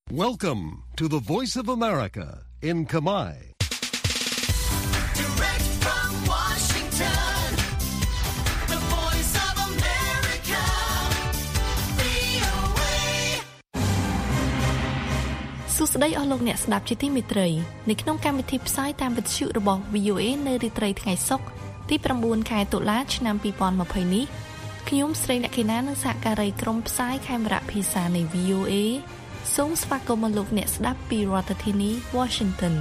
Welcome to the Voice of America in Kamai. Direct from Washington, the Voice of America, VOA. សួស្តីអស់លោកអ្នកស្ដាប់ជាទីមេត្រីនៅក្នុងកម្មវិធីផ្សាយតាមវិទ្យុរបស់ VOA នៅរាត្រីថ្ងៃសុក្រទី9ខែតុលាឆ្នាំ2020នេះខ្ញុំស្រីអ្នកកេណានិងសហការីក្រុមផ្សាយខេមរៈភាសានៃ VOA សូមស្វាគមន៍លោកអ្នកស្ដាប់ពីរដ្ឋធានី Washington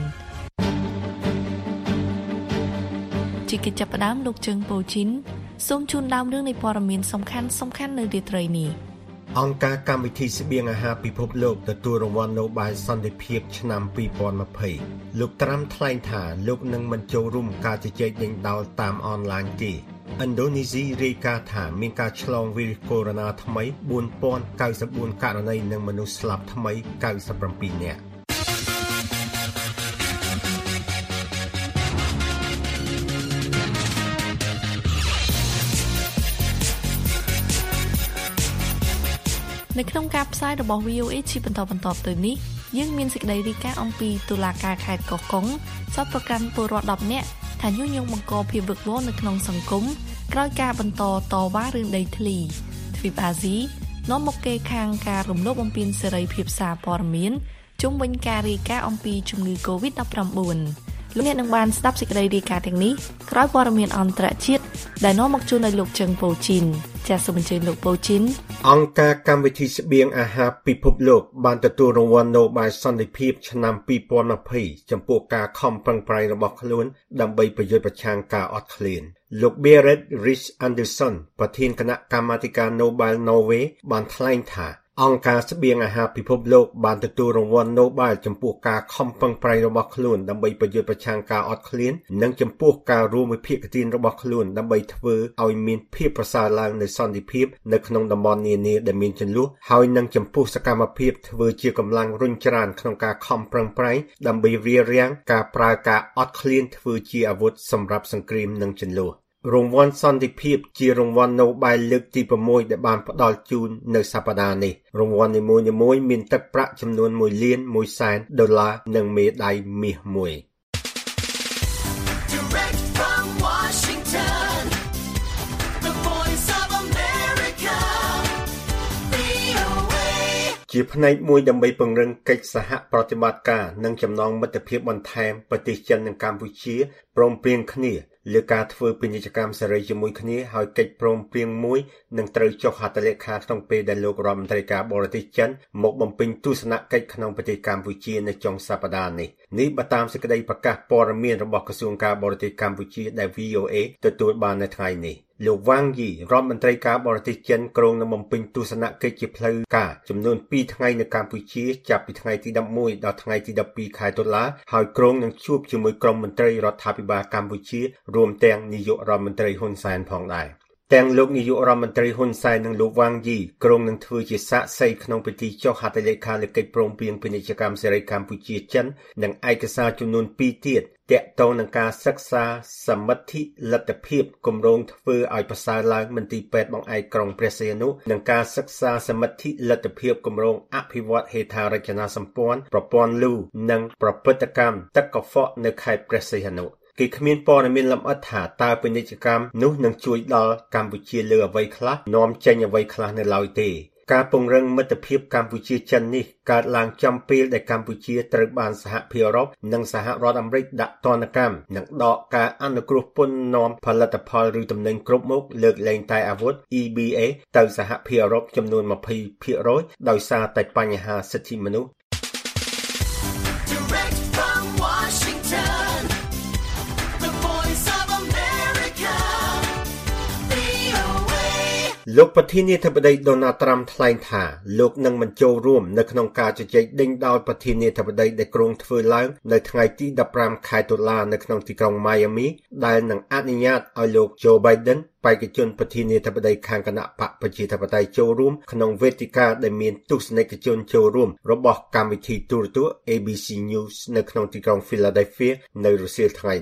ជាកិច្ចចាប់ផ្ដើមលោកជើងប៉ូជីនសូមជូនដើមរឿងនៃព័ត៌មានសំខាន់នៅរាត្រីនេះអង្គការកម្មវិធីស្បៀងអាហារពិភពលោកទទួលរង្វាន់ Nobel សន្តិភាពឆ្នាំ2020លោកត្រាំថ្លែងថាលោកនឹងមិនចូលរួមការជជែកដេញដោលតាមអនឡាញទេឥណ្ឌូនេស៊ីរាយការណ៍ថាមានការឆ្លងវីរុសកូវីដ -19 ថ្មី4094ករណីនិងមនុស្សស្លាប់ថ្មី97នាក់នៅក្នុងការផ្សាយរបស់ VOA ជាបន្តទៅនេះយើងមានសេចក្តីរាយការណ៍អំពីតុលាការខេត្តកោះកុងចោទប្រកាន់ពលរដ្ឋ10នាក់ថាញុះញង់បង្កភាពវឹកវរនៅក្នុងសង្គមក្រោយការបន្តតវ៉ារឿងដីធ្លីទ្វីបអាស៊ីនាំមកគេខាងការរំលោភបំពានសេរីភាពសារព័ត៌មានជុំវិញការរាយការណ៍អំពីជំងឺ COVID-19 លោកអ្នកនឹងបានស្ដាប់សេចក្តីរាយការណ៍ទាំងនេះក្រោយព័ត៌មានអន្តរជាតិដែលនាំមកជូនដោយលោកជើងប៉ូជីនចាសសូមអញ្ជើញលោកប៉ូជីនអង្គការកម្មវិធីស្បៀងអាហារពិភពលោកបានទទួលរង្វាន់ Nobel សន្តិភាពឆ្នាំ2020ចំពោះការខំប្រឹងប្រែងរបស់ខ្លួនដើម្បីប្រយុទ្ធប្រឆាំងការអត់ឃ្លានលោក Berit Reiss-Andersen ប្រធានគណៈកម្មាធិការ Nobel Norway បានថ្លែងថាអង្គការស្បៀងអាហារពិភពលោកបានទទួលរង្វាន់ Nobel ចំពោះការខំប្រឹងប្រែងរបស់ខ្លួនដើម្បីប្រយុទ្ធប្រឆាំងការអត់ឃ្លាននិងចំពោះការរួមវិភាគទានរបស់ខ្លួនដើម្បីធ្វើឲ្យមានភាពប្រសើរឡើងនៃសន្តិភាពនៅក្នុងតំបន់នានាដែលមានជម្លោះហើយនិងចំពោះសកម្មភាពធ្វើជាកម្លាំងរុញច្រានក្នុងការខំប្រឹងប្រែងដើម្បីរារាំងការប្រើការអត់ឃ្លានធ្វើជាអាវុធសម្រាប់សង្គ្រាមនិងជម្លោះរង្វាន់សន្តិភាពជារង្វាន់ Nobel លើកទី6ដែលបានផ្ដល់ជូននៅសប្តាហ៍នេះរង្វាន់នីមួយៗមានទឹកប្រាក់ចំនួន$1 លាន$1សែននិងមេដាយមាសមួយ Direct from Washington, the Voice of America, VOA. ជាផ្នែកមួយដើម្បីពង្រឹងកិច្ចសហប្រតិបត្តិការនិងចំណងមិត្តភាពបន្ថែមប្រទេសចិននិងកម្ពុជាព្រមព្រៀងគ្នាលើការធ្វើពាណិជ្ជកម្មសេរីជាមួយគ្នាហើយកិច្ចព្រមព្រៀងមួយនឹងត្រូវចុះហត្ថលេខាក្នុងពេលដែលលោករដ្ឋមន្ត្រីការបរទេសចិនមកបំពេញទស្សនកិច្ចក្នុងប្រទេសកម្ពុជានៅចុងសប្តាហ៍នេះបើតាមសេចក្តីប្រកាសព័ត៌មានរបស់ក្រសួងការបរទេសកម្ពុជាដែល VOA ទទួលបាននៅថ្ងៃនេះលោកវ៉ាងយីរដ្ឋមន្ត្រីការបរទេសចិនក្រុងនឹងបំពេញទស្សនកិច្ចជាផ្លូវការចំនួន2ថ្ងៃនៅកម្ពុជាចាប់ពីថ្ងៃទី11ដល់ថ្ងៃទី12ខែតុលាហើយក្រុងនឹងជួបជាមួយក្រុមមន្ត្រីរដ្ឋាភិបាលកម្ពុជារួមទាំងនាយករដ្ឋមន្ត្រីហ៊ុនសែនផងដែរទាំងលោកនាយករដ្ឋមន្ត្រីហ៊ុនសែននិងលោកវ៉ាងយីក្រុងនឹងធ្វើជាសាក្សីក្នុងពិធីចុះហត្ថលេខាលើកិច្ចព្រមព្រៀងពាណិជ្ជកម្មសេរីកម្ពុជាចិននិងឯកសារចំនួន2ទៀតទាក់ទងនឹងការសិក្សាសមិទ្ធិលទ្ធភាពគម្រោងធ្វើឲ្យប្រសើរឡើងមន្ទីរពេទ្យបង្អែកក្រុងព្រះសីហនុនិងការសិក្សាសមិទ្ធិលទ្ធភាពគម្រោងអភិវឌ្ឍហេដ្ឋារចនាសម្ព័ន្ធប្រព័ន្ធលូនិងប្រព្រឹត្តកម្មទឹកកខ្វក់នៅខេត្តព្រះសីហនុគេគ្មានព័ត៌មានលម្អិតថាតើពាណិជ្ជកម្មនោះនឹងជួយដល់កម្ពុជាលើអ្វីខ្លះនាំចេញអ្វីខ្លះនៅឡើយទេការពង្រឹងមិត្តភាពកម្ពុជាចិននេះកើតឡើងចំពេលដែលកម្ពុជាត្រូវបានសហភាពអឺរ៉ុបនិងសហរដ្ឋអាមេរិកដាក់ទណ្ឌកម្មនិងដកការអនុគ្រោះពន្ធនាំផលិតផលឬទំនិញគ្រប់មុខលើកលែងតែអាវុធ EBA ទៅសហភាពអឺរ៉ុបចំនួន 20% ដោយសារតែបញ្ហាសិទ្ធិមនុស្ស Direct from Washington, the Voice of America, VOA. លោកប្រធានាធិបតី Donald Trump ថ្លែងថាលោកនឹងមិនចូលរួមនៅក្នុងការជជែកដេញដោលប្រធានាធិបតីដែលគ្រោងធ្វើឡើងនៅថ្ងៃទី15ខែតុលានៅក្នុងទីក្រុង Miami ដែលនឹងអនុញ្ញាតឲ្យលោក Joe Biden បេក្ខជនប្រធានាធិបតីខាងគណៈបកប្រជាធិបតេយ្យចូលរួមក្នុងវេទិកាដែលមានទស្សនិកជនចូលរួមរបស់កម្មវិធីទូរទស្សន៍ ABC News នៅក្នុងទីក្រុង Philadelphia នៅរសៀលថ្ងៃនោះ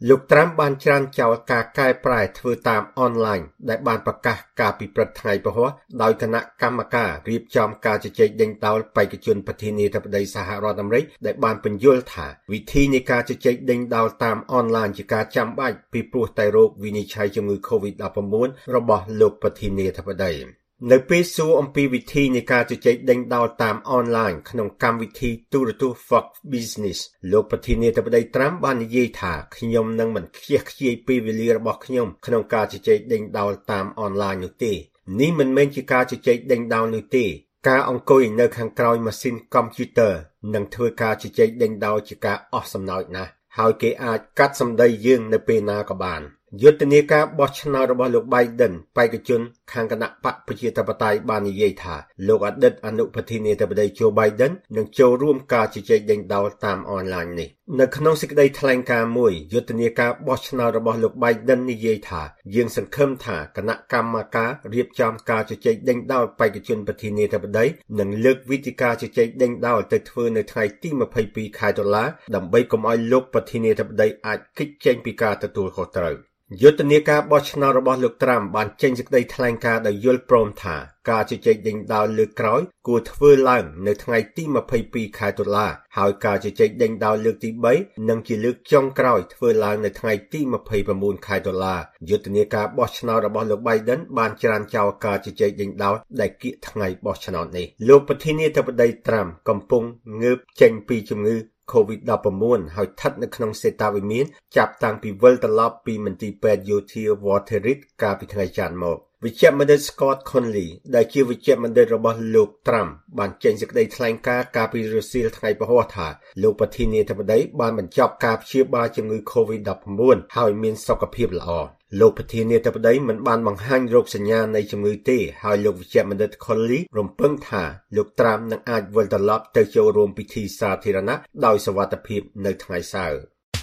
លោកត្រាំបានច្រានចោលការកែប្រែធ្វើតាមអនឡាញដែលបានប្រកាសកាលពីព្រឹកថ្ងៃពហុដោយគណៈកម្មការរៀបចំការជជែកដេញដោលបេក្ខជនប្រធានាធិបតីសហរដ្ឋអាមេរិកដែលបានបញ្យល់ថាវិធីនៃការជជែកដេញដោលតាមអនឡាញជាការចាំបាច់ពីព្រោះតែរោគវិនិច្ឆ័យជំងឺ COVID-19 របស់លោកប្រធានាធិបតីនៅពេលសួរអំពីវិធីនៃការជជែកដេញដោលតាមអនឡាញក្នុងកម្មវិធីទូរទស្សន៍ Fox Business លោកប្រធានាធិបតីត្រាំបាននិយាយថាខ្ញុំនឹងមិនខ្ជះខ្ជាយពេលវេលារបស់ខ្ញុំក្នុងការជជែកដេញដោលតាមអនឡាញនោះទេនេះមិនមែនជាការជជែកដេញដោលនោះទេការអង្គុយនៅខាងក្រោយម៉ាស៊ីនកុំព្យូទ័រនិងធ្វើការជជែកដេញដោលជាការអស់សំណើចណាស់ហើយគេអាចកាត់សម្ដីយើងនៅពេលណាក៏បានយុទ្ធនាការបោះឆ្នោតរបស់លោក Biden បេក្ខជនខាងគណៈបកប្រជាធិបតេយ្យបាននិយាយថាលោកអតីតអនុប្រធានាធិបតី Joe Biden នឹងចូលរួមការជជែកដេញដោលតាមអនឡាញនេះនៅក្នុងសេចក្តីថ្លែងការណ៍មួយយុទ្ធនាការបោះឆ្នោតរបស់លោក Biden និយាយថាយើងសង្ឃឹមថាគណៈកម្មការរៀបចំការជជែកដេញដោលបេក្ខជនប្រធានាធិបតីនឹងលើកវិធីការជជែកដេញដោលទៅធ្វើនៅថ្ងៃទី22ខែតុលាដើម្បីកុំឲ្យលោកប្រធានាធិបតីអាចគេចចេញពីការទទួលខុសត្រូវយុទ្ធនាការបោះឆ្នោតរបស់លោកត្រាំបានចេញសេចក្តីថ្លែងការណ៍ដោយយល់ព្រមថាការជជែកដេញដោលលើកក្រោយគួរធ្វើឡើងនៅថ្ងៃទី22ខែតុលាហើយការជជែកដេញដោលលើកទី3នឹងជាលើកចុងក្រោយធ្វើឡើងនៅថ្ងៃទី29ខែតុលាយុទ្ធនាការបោះឆ្នោតរបស់លោក Biden បានច្រានចោលការជជែកដេញដោលដែលគៀកថ្ងៃបោះឆ្នោតនេះលោកប្រធានាធិបតីត្រាំកំពុងងើបចេញពីជំងឺCOVID-19 ហើយស្ថិតនៅក្នុងសេតាវិមានចាប់តាំងពីវិលត្រឡប់ពីមន្ទីរពេទ្យយោធា Walter Reed កាលពីថ្ងៃច័ន្ទមកវិជ្ជបណ្ឌិត Scott Conley ដែលជាវិជ្ជបណ្ឌិតរបស់លោកត្រាំបានចេញសេចក្តីថ្លែងការណ៍កាលពីរសៀលថ្ងៃពហុថាលោកប្រធានាធិបតីបានបញ្ចប់ការព្យាបាលជំងឺ COVID-19 ហើយមានសុខភាពល្អលោកប្រធានាធិបតីមិនបានបង្ហាញរោគសញ្ញានៃជំងឺទេហើយលោកវិជ្ជបណ្ឌិត Conley រំពឹងថាលោកត្រាំនឹងអាចវិលត្រឡប់ទៅចូលរួមពិធីសាធារណៈដោយសុវត្ថិភាពនៅថ្ងៃសៅរ៍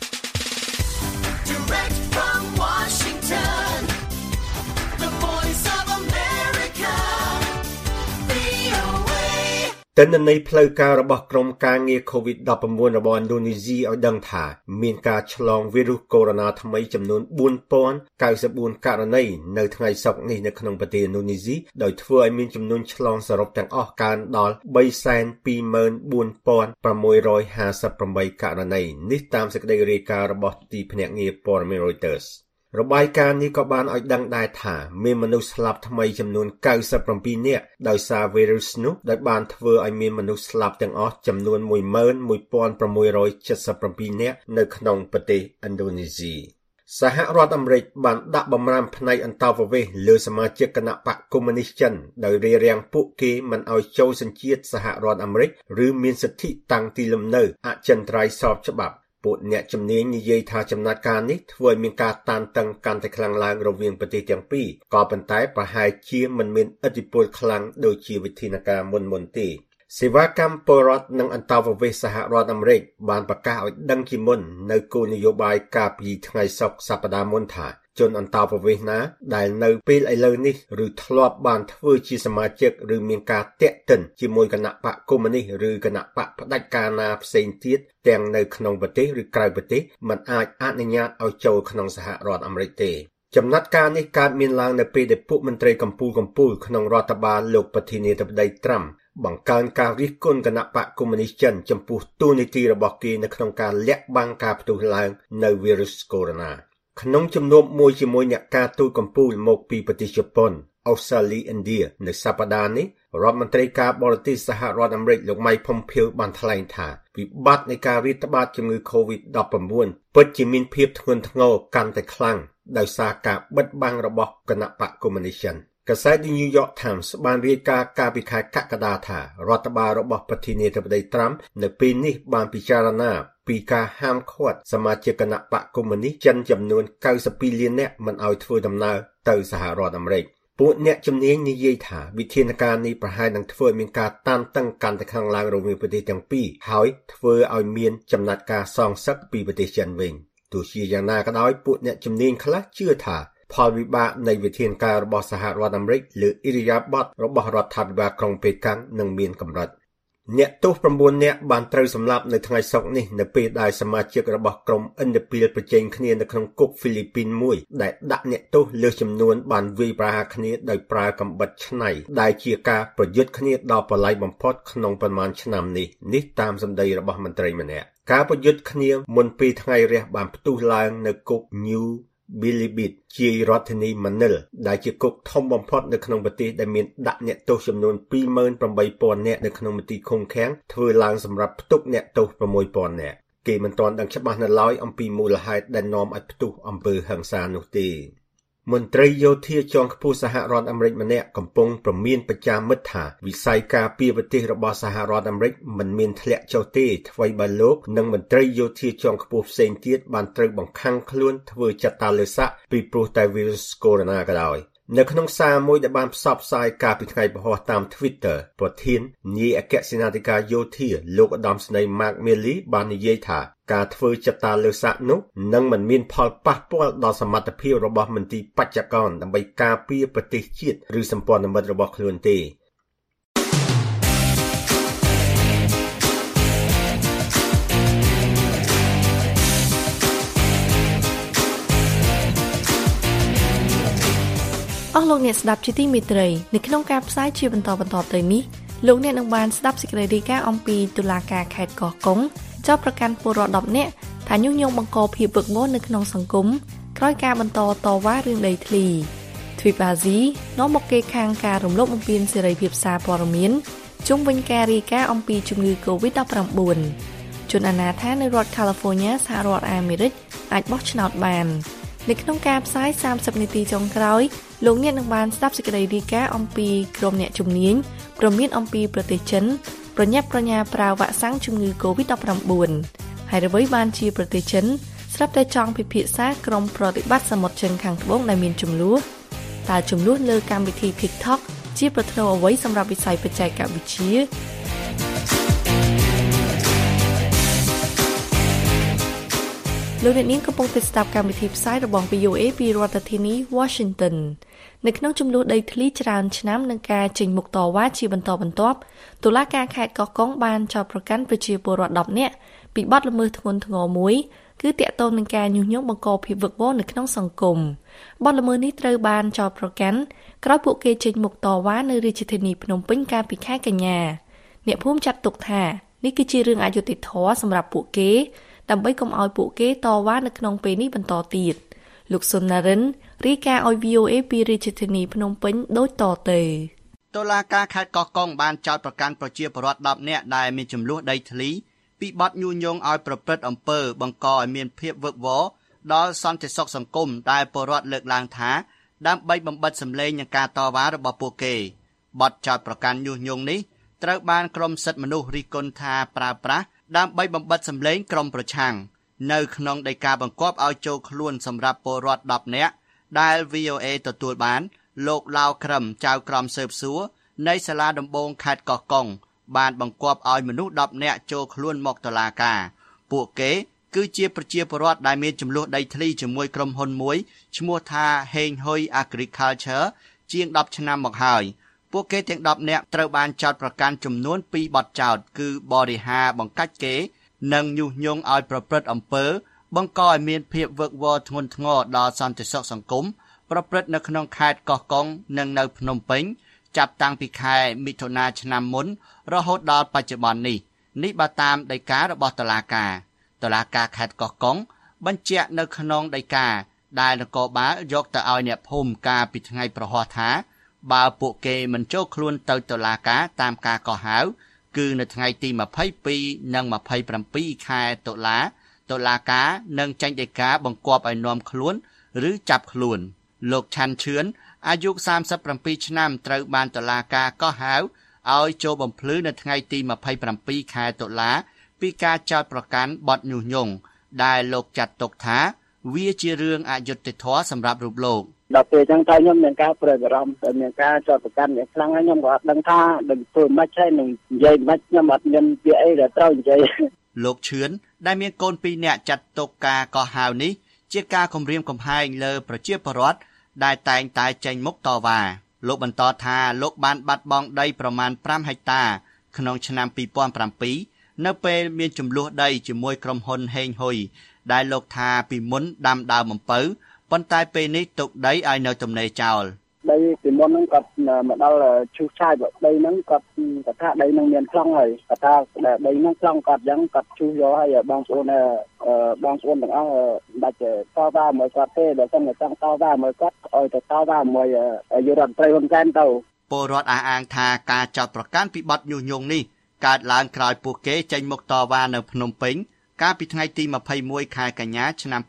Direct from Washington, the voice of America, VOA. ទិន្នន័យផ្លូវការរបស់ក្រុមការងារ COVID-19 របស់ឥណ្ឌូនេស៊ីឲ្យដឹងថាមានការឆ្លងវីរុសកូវីដ -19 ថ្មីចំនួន 4094 ករណីនៅថ្ងៃសុក្រនេះនៅក្នុងប្រទេសឥណ្ឌូនេស៊ីដោយធ្វើឲ្យមានចំនួនឆ្លងសរុបទាំងអស់កើនដល់ 324,658 ករណីនេះតាមសេចក្តីរាយការណ៍របស់ទីភ្នាក់ងារព័ត៌មាន Reutersរបាយការណ៍នេះក៏បានឲ្យដឹងដែរថាមានមនុស្សស្លាប់ថ្មីចំនួន97នាក់ដោយសារវីរុសនោះដែលបានធ្វើឲ្យមានមនុស្សស្លាប់ទាំងអស់ចំនួន 11,677 នាក់នៅក្នុងប្រទេសឥណ្ឌូនេស៊ីសហរដ្ឋអាមេរិកបានដាក់បម្រាមផ្នែកអន្តោប្រវេសន៍លើសមាជិកគណៈបកកុម្មុយនីសចិនដោយរារាំងពួកគេមិនឲ្យចូលសញ្ជាតិសហរដ្ឋអាមេរិកឬមានសិទ្ធិតាំងទីលំនៅអចិន្ត្រៃយ៍ស្របច្បាប់ពួកអ្នកជំនាញនិយាយថាចំណាត់ការនេះធ្វើឲ្យមានការតានតឹងកាន់តែខ្លាំងឡើងរវាងប្រទេសទាំងពីរក៏ប៉ុន្តែប្រហែលជាមិនមានឥទ្ធិពលខ្លាំងដូចជាវិធានការមុនទេសេវាកម្មពលរដ្ឋនិងអន្តោប្រវេសន៍សហរដ្ឋអាមេរិកបានប្រកាសឲ្យដឹងជាមុននៅគោលនយោបាយកាលពីថ្ងៃសុក្រសប្តាហ៍មុនថាជនអន្តោប្រវេសន៍ណាដែលនៅពេលឥឡូវនេះឬធ្លាប់បានធ្វើជាសមាជិកឬមានការតាក់ទិនជាមួយគណៈបកកុម្មុយនីសឬគណៈបកផ្ដាច់ការណាផ្សេងទៀតទាំងនៅក្នុងប្រទេសឬក្រៅប្រទេសមិនអាចអនុញ្ញាតឲ្យចូលក្នុងសហរដ្ឋអាមេរិកទេចំណាត់ការនេះកើតមានឡើងនៅពេលដែលពួកមន្ត្រីកម្ពុជាក្នុងរដ្ឋបាលលោកប្រធានាធិបតីត្រាំបង្កើនការរិះគន់គណៈបកកុម្មុយនីសចិនចំពោះទូនីតិរបស់គេនៅក្នុងការលាក់បាំងការផ្ទុះឡើងនៅវីរុសកូវីដ -19 ក្នុងជំនួបមួយជាមួយអ្នកការទូតកម្ពុជាមកពីប្រទេសជប៉ុនអូស្ត្រាលីឥណ្ឌានៅសប្តាហ៍នេះរដ្ឋមន្ត្រីការបរទេសសហរដ្ឋអាមេរិកលោក Mike Pompeo បានថ្លែងថាវិបត្តិនៃការរាតត្បាតជំងឺ COVID-19 ពិតជាមានភាពធ្ងន់ធ្ងរកាន់តែខ្លាំងដោយសារការបិទបាំងរបស់គណៈបកកុម្មុយនីសចិនកាសែត The New York Times បានរាយការណ៍កាលពីខែកក្កដាថារដ្ឋបាលរបស់ប្រធានាធិបតីត្រាំនៅពេលនេះបានពិចារណាពីការហាមឃាត់សមាជិកគណៈបកកុម្មុយនីសចិនចំនួន92លាននាក់មិនឲ្យធ្វើដំណើរទៅសហរដ្ឋអាមេរិកពួកអ្នកជំនាញនិយាយថាវិធានការនេះប្រហែលនឹងធ្វើឲ្យមានការតានតឹងកាន់តែខ្លាំងឡើងរវាងប្រទេសទាំងពីរហើយធ្វើឲ្យមានចំណាត់ការសងសឹកពីប្រទេសចិនវិញទោះជាយ៉ាងណាក៏ដោយពួកអ្នកជំនាញខ្លះជឿថាផលវិបាកនៃវិធានការរបស់សហរដ្ឋអាមេរិកលើឥរិយាបថរបស់រដ្ឋាភិបាលក្រុងប៉េកាំងនឹងមានកម្រិតអ្នកទោស9នាក់បានត្រូវសម្លាប់នៅថ្ងៃសុក្រនេះនៅពេលដែលសមាជិករបស់ក្រុមឥណ្ឌាពីលប្រជែងគ្នានៅក្នុងគុកហ្វីលីពីនមួយដែលដាក់អ្នកទោសលើសចំនួនបានវាយប្រហារគ្នាដោយប្រើកាំបិតឆ្នៃដែលជាការប្រយុទ្ធគ្នាដ៏ប្រឡ័យបំផុតក្នុងប៉ុន្មានឆ្នាំនេះតាមសម្ដីរបស់មន្ត្រីម្នាក់ការប្រយុទ្ធគ្នាមុនពេលថ្ងៃរះបានផ្ទុះឡើងនៅគុក New Bilibid ជារដ្ឋធានីម៉ានីលដែលជាគុកធំបំផុតនៅក្នុងប្រទេសដែលមានដាក់អ្នកទោសចំនួន 28,000 នាក់នៅក្នុងមន្ទីរឃុំឃាំងធ្វើឡើងសម្រាប់ផ្ទុកអ្នកទោស 6,000 នាក់គេមិនទាន់ដឹងច្បាស់នៅឡើយអំពីមូលហេតុដែលនាំឲ្យផ្ទុះអំពើហិង្សានោះទេមន្ត្រីយោធាជាន់ខ្ពស់សហរដ្ឋអាមេរិកម្នាក់កំពុងប្រមានបច្ចាមិត្តថាវិស័យការពារប្រទេសរបស់សហរដ្ឋអាមេរិកមិនមានធ្លាក់ចុះទេថ្មីបើលោកនិងមន្ត្រីយោធាជាន់ខ្ពស់ផ្សេងទៀតបានត្រូវបង្ខាំងខ្លួនធ្វើចតាឡេស័កពីព្រោះតែវីរុសកូវីដ -19 ក៏ដោយនៅក្នុងសារមួយដែលបានផ្សព្វផ្សាយកាលពីថ្ងៃពហុតាម Twitter ប្រធាននាយអគ្គសេនាធិការយោធាលោកឧត្តមសេនីយ៍ Mark Milley បាននិយាយថាការធ្វើចតាឡេស័កនោះនឹងមិនមានផលប៉ះពាល់ដល់សមត្ថភាពរបស់មន្ទីរបច្ចេកទេសដើម្បីការពារប្រទេសជាតិឬសម្ព័ន្ធមិត្តរបស់ខ្លួនទេអស់លោកអ្នកស្ដាប់ជាទីមេត្រីនៅក្នុងការផ្សាយជាបន្តទៅនេះលោកអ្នកនឹងបានស្ដាប់សេចក្តីរាយការណ៍អំពីតុលាការខេត្តកោះកុងចោទប្រកាន់ពលរដ្ឋ10នាក់ថាញុះញង់បង្កភាពវឹកវរនៅក្នុងសង្គមក្រោយការបន្តតវ៉ារឿងដីធ្លីទ្វីបអាស៊ីនាំមកគេខាងការរំលោភបំពានសេរីភាពសារព័ត៌មានជុំវិញការរាយការណ៍អំពីជំងឺ COVID-19 ជនអនាថានៅរដ្ឋ California សហរដ្ឋអាមេរិកអាចបោះឆ្នោតបាននៅក្នុងការផ្សាយ30នាទីចុងក្រោយលោកអ្នកនឹងបានស្ដាប់សេចក្តីរាយការណ៍អំពីក្រុមអ្នកជំនាញព្រមានអំពីប្រទេសចិនប្រញាប់ប្រញាល់ប្រើវ៉ាក់សាំងជំងឺ COVID-19 ហើយអ្វីបានជាប្រទេសចិនស្រាប់តែចង់ពិភាក្សាក្រុមប្រតិបត្តិសមុទ្រចិនខាងត្បូងដែលមានចំនួនតើចំនួនលើកម្មវិធី TikTok ជាប្រធ្នូអ្វីសម្រាប់វិស័យបច្ចេកវិទ្យាលោកអ្នកនាងកំពុងស្ដាប់កម្មវិធីផ្សាយរបស់ VOA ពីរដ្ឋធានី Washington នៅក្នុងចំនួនដីធ្លីច្រើនឆ្នាំនឹងការចេញមុខតវ៉ាជាបន្តបន្ទាប់តុលាការខេត្តកោះកុងបានចោទប្រកាន់ប្រជាពលរដ្ឋ10នាក់ពីបទល្មើសធ្ងន់ធ្ងរមួយគឺទាក់ទងនឹងការញុះញង់បង្កភាពវឹកវរនៅក្នុងសង្គមបទល្មើសនេះត្រូវបានចោទប្រកាន់ក្រោយពួកគេចេញមុខតវ៉ានៅរាជធានីភ្នំពេញកាលពីខែកញ្ញាអ្នកភូមិចាត់ទុកថានេះគឺជារឿងអយុត្តិធម៌សម្រាប់ពួកគេដើម្បីកុំឲ្យពួកគេតវ៉ានៅក្នុងពេលនេះបន្តទៀតលោកសុនណារិនរាយការណ៍ឲ្យ VOA ពីរាជធានីភ្នំពេញដូចតទៅតុលាការខេត្តកោះកុងបានចោទប្រកាន់ប្រជាពលរដ្ឋ10នាក់ដែលមានចំនួនដីធ្លីពីបទញុះញង់ឲ្យប្រព្រឹត្តអំពើបង្កឲ្យមានភាពវឹកវរដល់សន្តិសុខសង្គមដែលពលរដ្ឋលើកឡើងថាដើម្បីបំបិទសម្លេងនឹងការតវ៉ារបស់ពួកគេបទចោទប្រកាន់ញុះញង់នេះត្រូវបានក្រុមសិទ្ធិមនុស្សរិះគន់ថាប្រើប្រាស់ដើម្បីបំបិទសម្លេងក្រុមប្រឆាំងនៅក្នុងដីកាបង្គាប់ឲ្យចូលខ្លួនសម្រាប់ពលរដ្ឋ10នាក់ដែល VOA ទទួលបានលោកឡាវក្រឹមចៅក្រមស៊ើបសួរនៃសាលាដំបងខេត្តកោះកុងបានបង្គាប់ឲ្យមនុស្ស10នាក់ចូលខ្លួនមកតុលាការពួកគេគឺជាប្រជាពលរដ្ឋដែលមានចំនួនដីធ្លីជាមួយក្រុមហ៊ុនមួយឈ្មោះថាហេងហ៊ុយ Agriculture ជាង10ឆ្នាំមកហើយពួកគេទាំង10នាក់ត្រូវបានចោទប្រកាន់ចំនួន2បទចោទគឺបរិហាបង្កាច់គេនិងញុះញង់ឲ្យប្រព្រឹត្តអំពើបង្កឲ្យមានភាពវឹកវរធ្ងន់ធ្ងរដល់សន្តិសុខសង្គមប្រព្រឹត្តនៅក្នុងខេត្តកោះកុងនិងនៅភ្នំពេញចាប់តាំងពីខែមិថុនាឆ្នាំមុនរហូតដល់បច្ចុប្បន្ននេះបើតាមដីការបស់តុលាការខេត្តកោះកុងបញ្ជាក់នៅក្នុងដីកាដែលនគរបាលយកទៅឲ្យអ្នកភូមិកាលពីថ្ងៃប្រហ័សថាបើពួកគេមិនចូលខ្លួនទៅតុលាការតាមការកោះហៅគឺនៅថ្ងៃទី22និង27ខែតុលាការនឹងចេញដីកាបង្គាប់ឲ្យនាំខ្លួនឬចាប់ខ្លួនលោកឆាន់ឈឿនអាយុ37ឆ្នាំត្រូវបានតុលាការកោះហៅឲ្យចូលបំភ្លឺនៅថ្ងៃទី27ខែតុលាពីការចោទប្រកាន់បទញុះញង់ដែលលោកចាត់ទុកថាវាជារឿងអយុត្តិធម៌សម្រាប់រូបលោកដល់ពេលអញ្ចឹងតែខ្ញុំមានការព្រួយបារម្ភតែមានការចោទប្រកាន់យ៉ាងខ្លាំងហើយខ្ញុំក៏អត់ដឹងថានឹងធ្វើម៉េចហើយនឹងនិយាយម៉េចខ្ញុំអត់មានពាក្យអីដែលត្រូវនិយាយលោកឈឿនដែលមានកូន2នាក់ចាត់ទុកការកោះហៅនេះជាការគំរាមកំហែងលើប្រជាពលរដ្ឋដែលតែងតែចេញមុខតវ៉ាលោកបន្តថាលោកបានបាត់បង់ដីប្រមាណ5ហិកតាក្នុងឆ្នាំ2007នៅពេលមានចំនួនដីជាមួយក្រុមហ៊ុនហេងហ៊ុយដែលលោកថាពីមុនដាំដើមអំពៅប៉ុន្តែពេលនេះទុកដីឲ្យនៅទំនេរចោលដីពីមុនហ្នឹងគាត់មកដល់ឈូសឆាយដីហ្នឹងគាត់ថាដីហ្នឹងមានខ្លងហើយគាត់ថាដីហ្នឹងខ្លងគាត់អញ្ចឹងគាត់ឈូសយកឲ្យបងប្អូនទាំងអស់មិនបាច់តវ៉ាមួយគាត់ទេបើមិនចង់តវ៉ាមួយគាត់ឲ្យទៅតវ៉ាមួយយុរដ្ឋមន្ត្រីហ៊ុនសែនទៅពលរដ្ឋអះអាងថាការចោទប្រកាន់ពីបទញុះញង់នេះកើតឡើងក្រោយពួកគេចេញមុខតវ៉ានៅភ្នំពេញកាលពីថ្ងៃទី21ខែកញ្ញាឆ្នាំ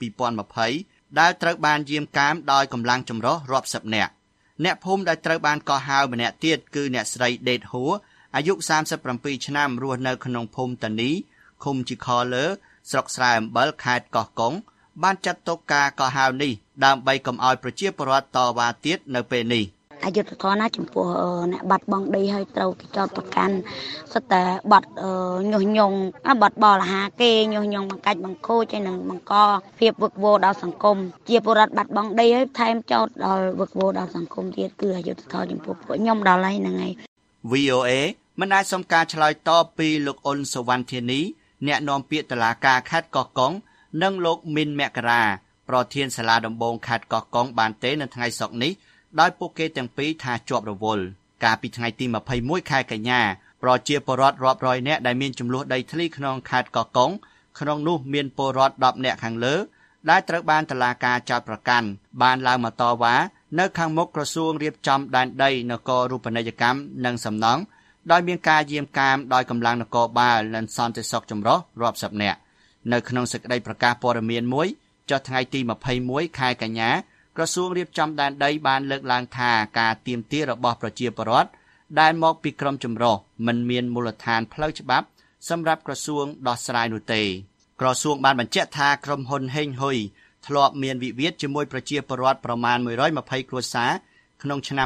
2020ដែលត្រូវបានយាមកាមដោយកម្លាំងចម្រុះរាប់សិបនាក់អ្នកភូមិដែលត្រូវបានកោះហៅម្នាក់ទៀតគឺអ្នកស្រីដេតហួរអាយុ37ឆ្នាំរស់នៅក្នុងភូមិតានីឃុំជីខលើស្រុកស្រែអំបិលខេត្តកោះកុងបានចាត់ទុកការកោះហៅនេះដើម្បីកុំឲ្យប្រជាពលរដ្ឋតវ៉ាទៀតនៅពេលនេះអយុធធម៌ណាចំពោះអ្នកបាត់បង់ដីឲ្យត្រូវគេចោទប្រកាន់សិតតែបាត់ញុះញង់បាត់បរិហាគេញុះញង់បង្កាច់បង្ខូចហើយនឹងបង្កភាពវឹកវរដល់សង្គមជាពលរដ្ឋបាត់បង់ដីឲ្យថែមចោទដល់វឹកវរដល់សង្គមទៀតគឺអយុធធម៌ចំពោះពួកខ្ញុំដល់ហើយហ្នឹងហើយ VOA មិនអាចសុំការឆ្លើយតបពីលោកអ៊ុនសវណ្ណធានីអ្នកនាំពាក្យតុលាការខេត្តកោះកុងនិងលោកមីនមករាប្រធានសាលាដំបងខេត្តកោះកុងបានទេនៅថ្ងៃសុក្រនេះដោយពួកគេទាំងពីរថាជាប់រវល់កាលពីថ្ងៃទី21ខែកញ្ញាប្រជាពលរដ្ឋរាប់រយនាក់ដែលមានចំនួនដីធ្លីក្នុងខេត្តកោះកុងក្នុងនោះមានពលរដ្ឋ10នាក់ខាងលើដែលត្រូវបានតុលាការចោទប្រកាន់បានឡើងមកតវ៉ានៅខាងមុខក្រសួងរៀបចំដែនដីនគររូបនីយកម្មនិងសំណង់ដោយមានការយាមកាមដោយកម្លាំងនគរបាលនិងសន្តិសុខចម្រុះរាប់សិបនាក់នៅក្នុងសេចក្តីប្រកាសព័ត៌មានមួយចុះថ្ងៃទី21ខែកញ្ញាក្រសួងរៀបចំដែនដីបានលើកឡើងថាការទាមទាររបស់ប្រជាពលរដ្ឋដែលមកពីក្រមចម្រុះមិនមានមូលដ្ឋានផ្លូវច្បាប់សម្រាប់ក្រសួងដោះស្រាយនោះទេក្រសួងបានបញ្ជាក់ថាក្រុមហ៊ុនហេងហ៊ុយធ្លាប់មានវិវាទជាមួយប្រជាពលរដ្ឋប្រមាណ120គ្រួសារក្នុងឆ្នាំ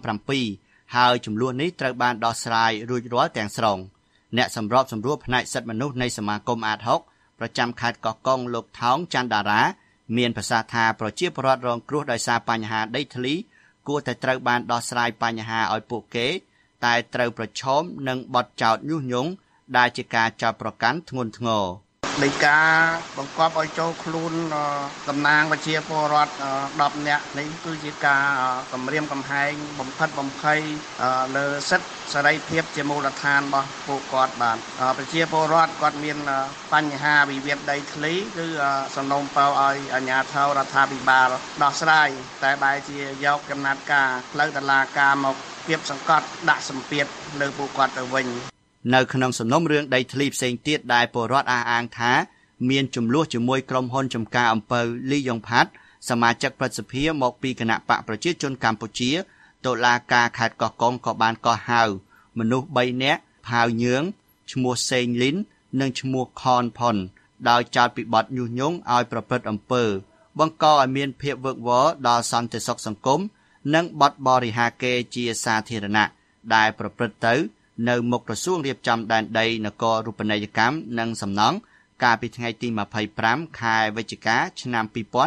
2007ហើយចំនួននេះត្រូវបានដោះស្រាយរួចរាល់ទាំងស្រុងអ្នកសម្របសម្រួលផ្នែកសិទ្ធិមនុស្សនៃសមាគមអាត6ប្រចាំខេត្តកោះកុងលោកថោងច័ន្ទតារាមានប្រសាសន៍ថាប្រជាពលរដ្ឋរងគ្រោះដោយសារបញ្ហាដីធ្លីគួរតែត្រូវបានដោះស្រាយបញ្ហាឲ្យពួកគេតែត្រូវប្រឈមនឹងបទចោទញុះញង់ដែលជាការចោទប្រកាន់ធ្ងន់ធ្ងរនៃការបង្គាប់ឲ្យចូលខ្លួនតំណាងប្រជាពលរដ្ឋ10នាក់នេះគឺជាការគម្រាមកំហែងបំផិតបំភ័យលើសិទ្ធិសេរីភាពជាមូលដ្ឋានរបស់ពួកគាត់បាទប្រជាពលរដ្ឋគាត់មានបញ្ហាវិវាទដីធ្លីគឺសំណូមពរឲ្យអាជ្ញាធររដ្ឋាភិបាលដោះស្រាយតែបែរជាយកចំណាត់ការផ្លូវតុលាការមកគៀបសង្កត់ដាក់សម្ពាធលើពួកគាត់ទៅវិញនៅក្នុងសំណុំរឿងដីធ្លីផ្សេងទៀតដែលពលរដ្ឋអះអាងថាមានចំនួនជាមួយក្រុមហ៊ុនចំការអំពៅលីយ៉ុងផាត់សមាជិកប្រសិទ្ធិមកពីគណៈបកប្រជាជនកម្ពុជាតុលាការខេត្តកោះកុងក៏បានកោះហៅមនុស្ស3នាក់ផាវញឿងឈ្មោះសេងលីននិងឈ្មោះខនផុនដោយចោទពីបទញុះញង់ឲ្យប្រព្រឹត្តអំពើបង្កឲ្យមានភាពវឹកវរដល់សន្តិសុខសង្គមនិងបទបរិហាកេរជាសាធារណៈដែលប្រព្រឹត្តទៅនៅមុខក្រសួងរៀបចំដែនដីនគររូបនីយកម្មនិងសំណង់កាលពីថ្ងៃទី25ខែវិច្ឆិកាឆ្នាំ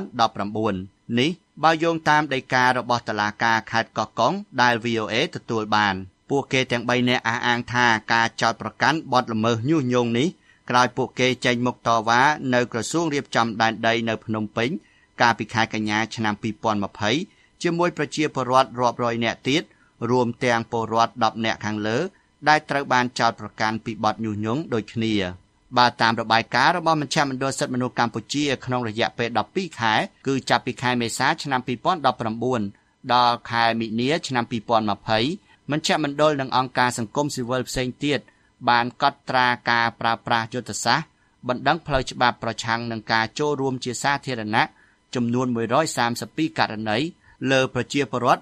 2019នេះបើយោងតាមដីការបស់តុលាការខេត្តកោះកុងដែល VOA ទទួលបានពួកគេទាំង3នាក់អះអាងថាការចោទប្រកាន់បទល្មើសញុះញង់នេះក្រោយពួកគេចេញមុខតវ៉ានៅក្រសួងរៀបចំដែនដីនៅភ្នំពេញកាលពីខែកញ្ញាឆ្នាំ2020ជាមួយប្រជាពលរដ្ឋរាប់រយនាក់ទៀតរួមទាំងពលរដ្ឋ10នាក់ខាងលើដែលត្រូវបានចោទប្រកាន់ពីបទញុះញង់ដូចគ្នាបើតាមរបាយការណ៍របស់មជ្ឈមណ្ឌលសិទ្ធិមនុស្សកម្ពុជាក្នុងរយៈពេល12ខែគឺចាប់ពីខែមេសាឆ្នាំ2019ដល់ខែមីនាឆ្នាំ2020មជ្ឈមណ្ឌលនិងអង្គការសង្គមស៊ីវិលផ្សេងទៀតបានកត់ត្រាការប្រើប្រាស់យុទ្ធសាស្ត្របណ្ដឹងផ្លូវច្បាប់ប្រឆាំងនឹងការចូលរួមជាសាធារណៈចំនួន132ករណីលើប្រជាពលរដ្ឋ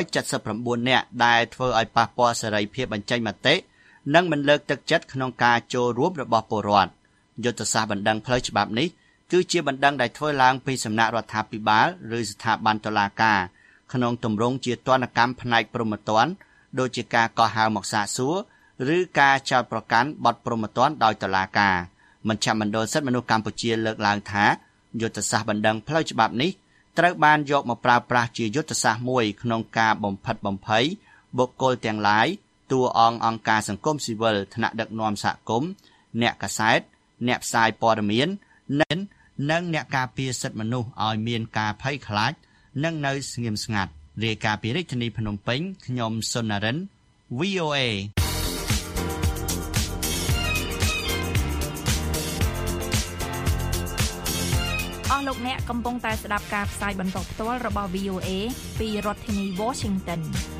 379នាក់ដែលធ្វើឲ្យប៉ះពាល់សេរីភាពបញ្ចេញមតិនិងមិនលើកទឹកចិត្តក្នុងការចូលរួមរបស់ពលរដ្ឋយុទ្ធសាស្ត្របណ្ដឹងផ្លូវច្បាប់នេះគឺជាបណ្ដឹងដែលធ្វើឡើងពីសំណាក់រដ្ឋាភិបាលឬស្ថាប័នតុលាការក្នុងទម្រង់ជាទណ្ឌកម្មផ្នែកព្រហ្មទណ្ឌដូចជាការកោះហៅមកសាកសួរឬការចោទប្រកាន់បទព្រហ្មទណ្ឌដោយតុលាការមជ្ឈមណ្ឌលសិទ្ធិមនុស្សកម្ពុជាលើកឡើងថាយុទ្ធសាស្ត្របណ្ដឹងផ្លូវច្បាប់នេះត្រូវបានយកមកប្រើប្រាស់ជាយុទ្ធសាស្ត្រមួយក្នុងការបំផិតបំភ័យបុគ្គលទាំងឡាយតួអង្គការសង្គមស៊ីវិលថ្នាក់ដឹកនាំសហគមន៍អ្នកកាសែតអ្នកផ្សាយព័ត៌មាននិងអ្នកការពារសិទ្ធិមនុស្សឲ្យមានការភ័យខ្លាចនិងនៅស្ងៀមស្ងាត់រាយការណ៍ពីរាជធានីភ្នំពេញខ្ញុំសុននរិន VOA អស់លោកអ្នកកំពុងតែស្ដាប់ការផ្សាយបន្តផ្ទាល់របស់ VOA ពីរដ្ឋធានី Washington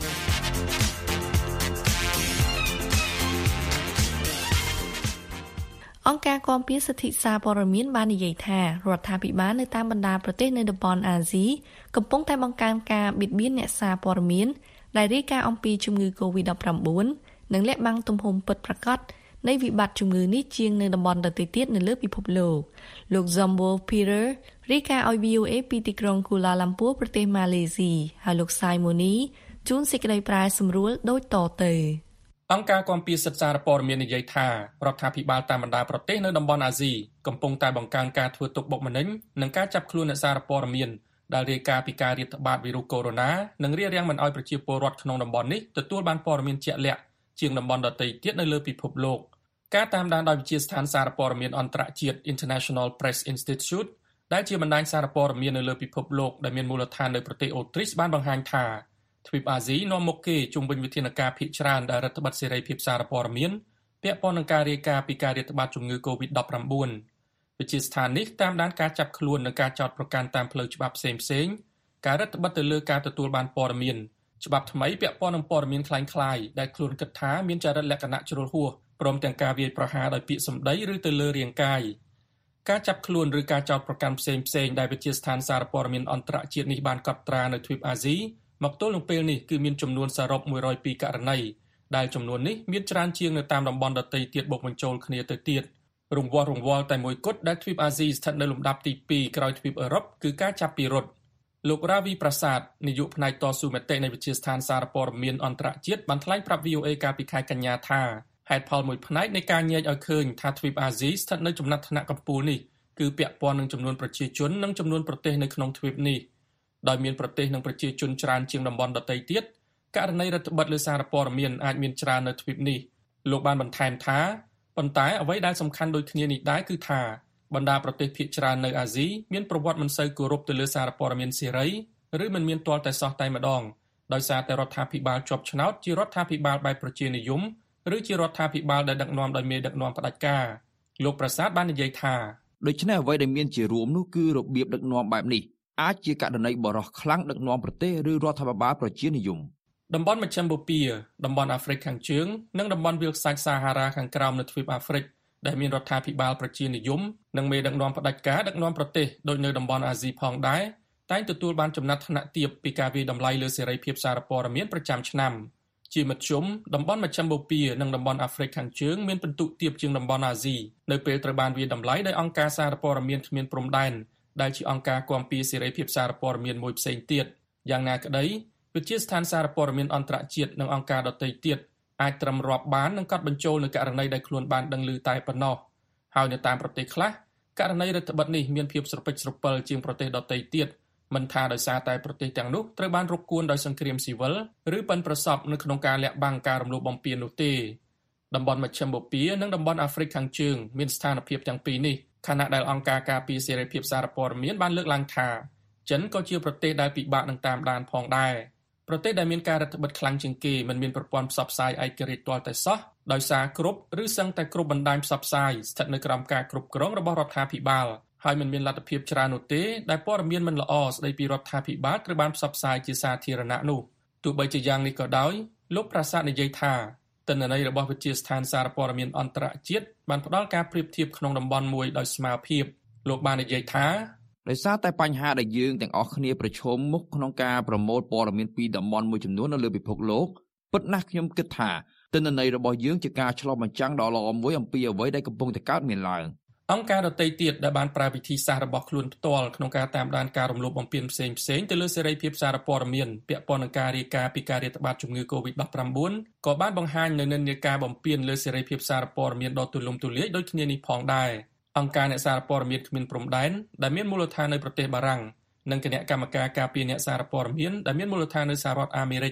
អង្គការគាំពារសិទ្ធិសារព័ត៌មានបាននិយាយថារដ្ឋាភិបាលនៅតាមបណ្ដាប្រទេសនៅតំបន់អាស៊ីកំពុងតែបង្កើនការបៀតបៀនអ្នកសារព័ត៌មានដែលរាយការណ៍អំពីជំងឺ COVID-19 និងលាក់បាំងទំហំពិតប្រាកដនៃវិបត្តិជំងឺនេះជាងនៅតំបន់ដទៃទៀតនៅលើពិភពលោក Zombo Peter រាយការណ៍ឲ្យ VOA ពីទីក្រុង Kuala Lumpur ប្រទេសម៉ាឡេស៊ីហើយលោក Simoni ជួនសេចក្តីប្រែសម្រួលដូចតទៅអង្គការគាំពារសិទ្ធិសារព័ត៌មាននិយាយថារដ្ឋាភិបាលតាមបណ្ដាប្រទេសនៅតំបន់អាស៊ីកំពុងតែបង្កើនការធ្វើទុកបុកម្នេញនិងការចាប់ខ្លួនអ្នកសារព័ត៌មានដែលរាយការណ៍ពីការរាតត្បាតវីរុសកូវីដ -19 និងរារាំងមិនឲ្យប្រជាពលរដ្ឋក្នុងតំបន់នេះទទួលបានព័ត៌មានជាក់លាក់ជាងតំបន់ដទៃទៀតនៅលើពិភពលោកការតាមដានដោយវិទ្យាស្ថានសារព័ត៌មានអន្តរជាតិ International Press Institute ដែលជាបណ្ដាញសារព័ត៌មាននៅលើពិភពលោកដែលមានមូលដ្ឋាននៅប្រទេសអូទ្រីសបានបង្ហាញថាទ្វីបអាស៊ីនាំមុខគេជុំវិញវិធានការភាគច្រើនដែលរដ្ឋបတ်សេរីភាពសារព័ត៌មានពាក់ព័ន្ធនឹងការរាយការណ៍ពីការរាតត្បាតជំងឺ COVID-19 វិទ្យាស្ថាននេះតាមដានការចាប់ខ្លួននិងការចោទប្រកាន់តាមផ្លូវច្បាប់ផ្សេងៗការរដ្ឋបတ်ទៅលើការទទួលបានព័ត៌មានច្បាប់ថ្មីពាក់ព័ន្ធនឹងព័ត៌មានคล้ายៗដែលខ្លួនគិតថាមានចរិតលក្ខណៈជ្រុលហួសព្រមទាំងការវាយប្រហារដោយពាក្យសម្ដីឬទៅលើរាងកាយការចាប់ខ្លួនឬការចោទប្រកាន់ផ្សេងៗដែលវិទ្យាស្ថានសារព័ត៌មានអន្តរជាតិនេះបានកត់ត្រានៅទ្វីបអាស៊ីមកទល់នឹងពេលនេះគឺមានចំនួនសរុប102ករណីដែលចំនួននេះមានច្រើនជាងនៅតាមតំបន់ដទៃទៀតបូកបញ្ចូលគ្នាទៅទៀតរង្វាល់តែមួយគត់ដែលទ្វីបអាស៊ីស្ថិតនៅលំដាប់ទី2ក្រោយទ្វីបអឺរ៉ុបគឺការចាប់ពីរដ្ឋលោករាវីប្រាសាទនាយកផ្នែកតស៊ូមតិនៃវិទ្យាស្ថានសារព័ត៌មានអន្តរជាតិបានថ្លែងប្រាប់ VOA កាលពីខែកញ្ញាថាហេតុផលមួយផ្នែកនៃការញែកឲ្យឃើញថាទ្វីបអាស៊ីស្ថិតនៅចំណាត់ថ្នាក់កំពូលនេះគឺពាក់ព័ន្ធនឹងចំនួនប្រជាជននិងចំនួនប្រទេសនៅក្នុងទ្វីបនេះដោយមានប្រទេសនិងប្រជាជនច្រើនជាងតំបន់ដទៃទៀតករណីរដ្ឋបတ်លើសារព័ត៌មានអាចមានច្រើននៅទ្វីបនេះលោកបានបន្ថែមថាប៉ុន្តែអ្វីដែលសំខាន់ដូចគ្នានេះដែរគឺថាបណ្ដាប្រទេសភាគច្រើននៅអាស៊ីមានប្រវត្តិមិនសូវគោរពទៅលើសារព័ត៌មានសេរីឬមិនមានទាល់តែសោះតែម្ដងដោយសារតែរដ្ឋាភិបាលជាប់ឆ្នោតជារដ្ឋាភិបាលបែបប្រជានិយមឬជារដ្ឋាភិបាលដែលដឹកនាំដោយមេដឹកនាំផ្ដាច់ការលោកប្រាសាទបាននិយាយថាដូច្នេះអ្វីដែលមានជារួមនោះគឺរបៀបដឹកនាំបែបនេះអាចជាករណីបរិសុទ្ធខ្លាំងដឹកនាំប្រទេសឬរដ្ឋាភិបាលប្រជានិយមតំបន់មជ្ឈិមបូព៌ាតំបន់អាហ្វ្រិកខាងជើងនិងតំបន់វាលខ្សាច់សាហារ៉ាខាងក្រោមនៅទ្វីបអាហ្វ្រិកដែលមានរដ្ឋាភិបាលប្រជានិយមនិងមេដឹកនាំផ្ដាច់ការដឹកនាំប្រទេសដូចនៅតំបន់អាស៊ីផងដែរតែងទទួលបានចំណាត់ថ្នាក់ទាបពីការវាយតម្លៃលើសេរីភាពសារព័ត៌មានប្រចាំឆ្នាំជាមធ្យមតំបន់មជ្ឈិមបូព៌ានិងតំបន់អាហ្វ្រិកខាងជើងមានពិន្ទុទាបជាងតំបន់អាស៊ីនៅពេលត្រូវបានវាយតម្លៃដោយអង្គការសារព័ត៌មានគ្មានព្រំដែនដែលជាអង្គការគាំពារសេរីភាពសារព័ត៌មានមួយផ្សេងទៀតយ៉ាងណាក្តីវិទ្យាស្ថានសារព័ត៌មានអន្តរជាតិនិងអង្គការដទៃទៀតអាចត្រឹមរាប់បាននិងកត់បញ្ចូលនៅករណីដែលខ្លួនបានដឹងឮតែប៉ុណ្ណោះហើយនៅតាមប្រទេសខ្លះករណីរដ្ឋបတ်នេះមានភាពស្រពេចស្រពិលជាងប្រទេសដទៃទៀតមិនថាដោយសារតែប្រទេសទាំងនោះត្រូវបានរកគួនដោយសង្គ្រាមស៊ីវិលឬប៉ិនប្រសពនៅក្នុងការលាក់បាំងការរំលោភបំពាននោះទេតំបន់មជ្ឈិមបូព៌ានិងតំបន់អាហ្វ្រិកខាងជើងមានស្ថានភាពទាំងពីរនេះខណៈដែលអង្គការការពារសេរីភាពសារព័ត៌មានបានលើកឡើងថាចិនក៏ជាប្រទេសដែលពិបាកនឹងតាមដានផងដែរប្រទេសដែលមានការរដ្ឋបတ်ខ្លាំងជាងគេមិនមានប្រព័ន្ធផ្សព្វផ្សាយឯករាជ្យទាល់តែសោះដោយសារគ្រប់ឬសឹងតែគ្រប់បណ្ដាញផ្សព្វផ្សាយស្ថិតនៅក្រោមការគ្រប់គ្រងរបស់រដ្ឋាភិបាលហើយមិនមានលទ្ធភាពច្រើននោះទេដែលព័ត៌មានមិនល្អស្ដីពីរដ្ឋាភិបាលត្រូវបានផ្សព្វផ្សាយជាសាធារណៈនោះទោះបីជាយ៉ាងនេះក៏ដោយលោកប្រាសាទនិយាយថាទិន្នន័យរបស់វិទ្យាស្ថានសារព័ត៌មានអន្តរជាតិបានផ្ដល់ការប្រៀបធៀបក្នុងតំបន់មួយដោយស្មើភាពលោកបាននិយាយថាដោយសារតែបញ្ហាដែលយើងទាំងអស់គ្នាប្រឈមមុខក្នុងការប្រមូលព័ត៌មានពីតំបន់មួយចំនួននៅលើពិភពលោកពិតណាស់ខ្ញុំគិតថាទិន្នន័យរបស់យើងជាការឆ្លុះបញ្ចាំងដ៏ល្អមួយអំពីអ្វីដែលកំពុងតែកើតមានឡើងអង្គការដទៃទៀតដែលបានប្រើវិធីសាស្ត្ររបស់ខ្លួនផ្ទាល់ក្នុងការតាមដានការរំលោភបំពានផ្សេងៗទៅលើសេរីភាពសារព័ត៌មានពាក់ព័ន្ធនឹងការរាយការណ៍ពីការរាតត្បាតជំងឺ COVID-19 ក៏បានបង្ហាញនៅនិន្នាការបំពានលើសេរីភាពសារព័ត៌មានដ៏ទូលំទូលាយដូចគ្នានេះផងដែរអង្គការអ្នកសារព័ត៌មានគ្មានព្រំដែនដែលមានមូលដ្ឋាននៅប្រទេសបារាំងនិងគណៈកម្មការការពារអ្នកសារព័ត៌មានដែលមានមូលដ្ឋាននៅសហរដ្ឋអាមេរិក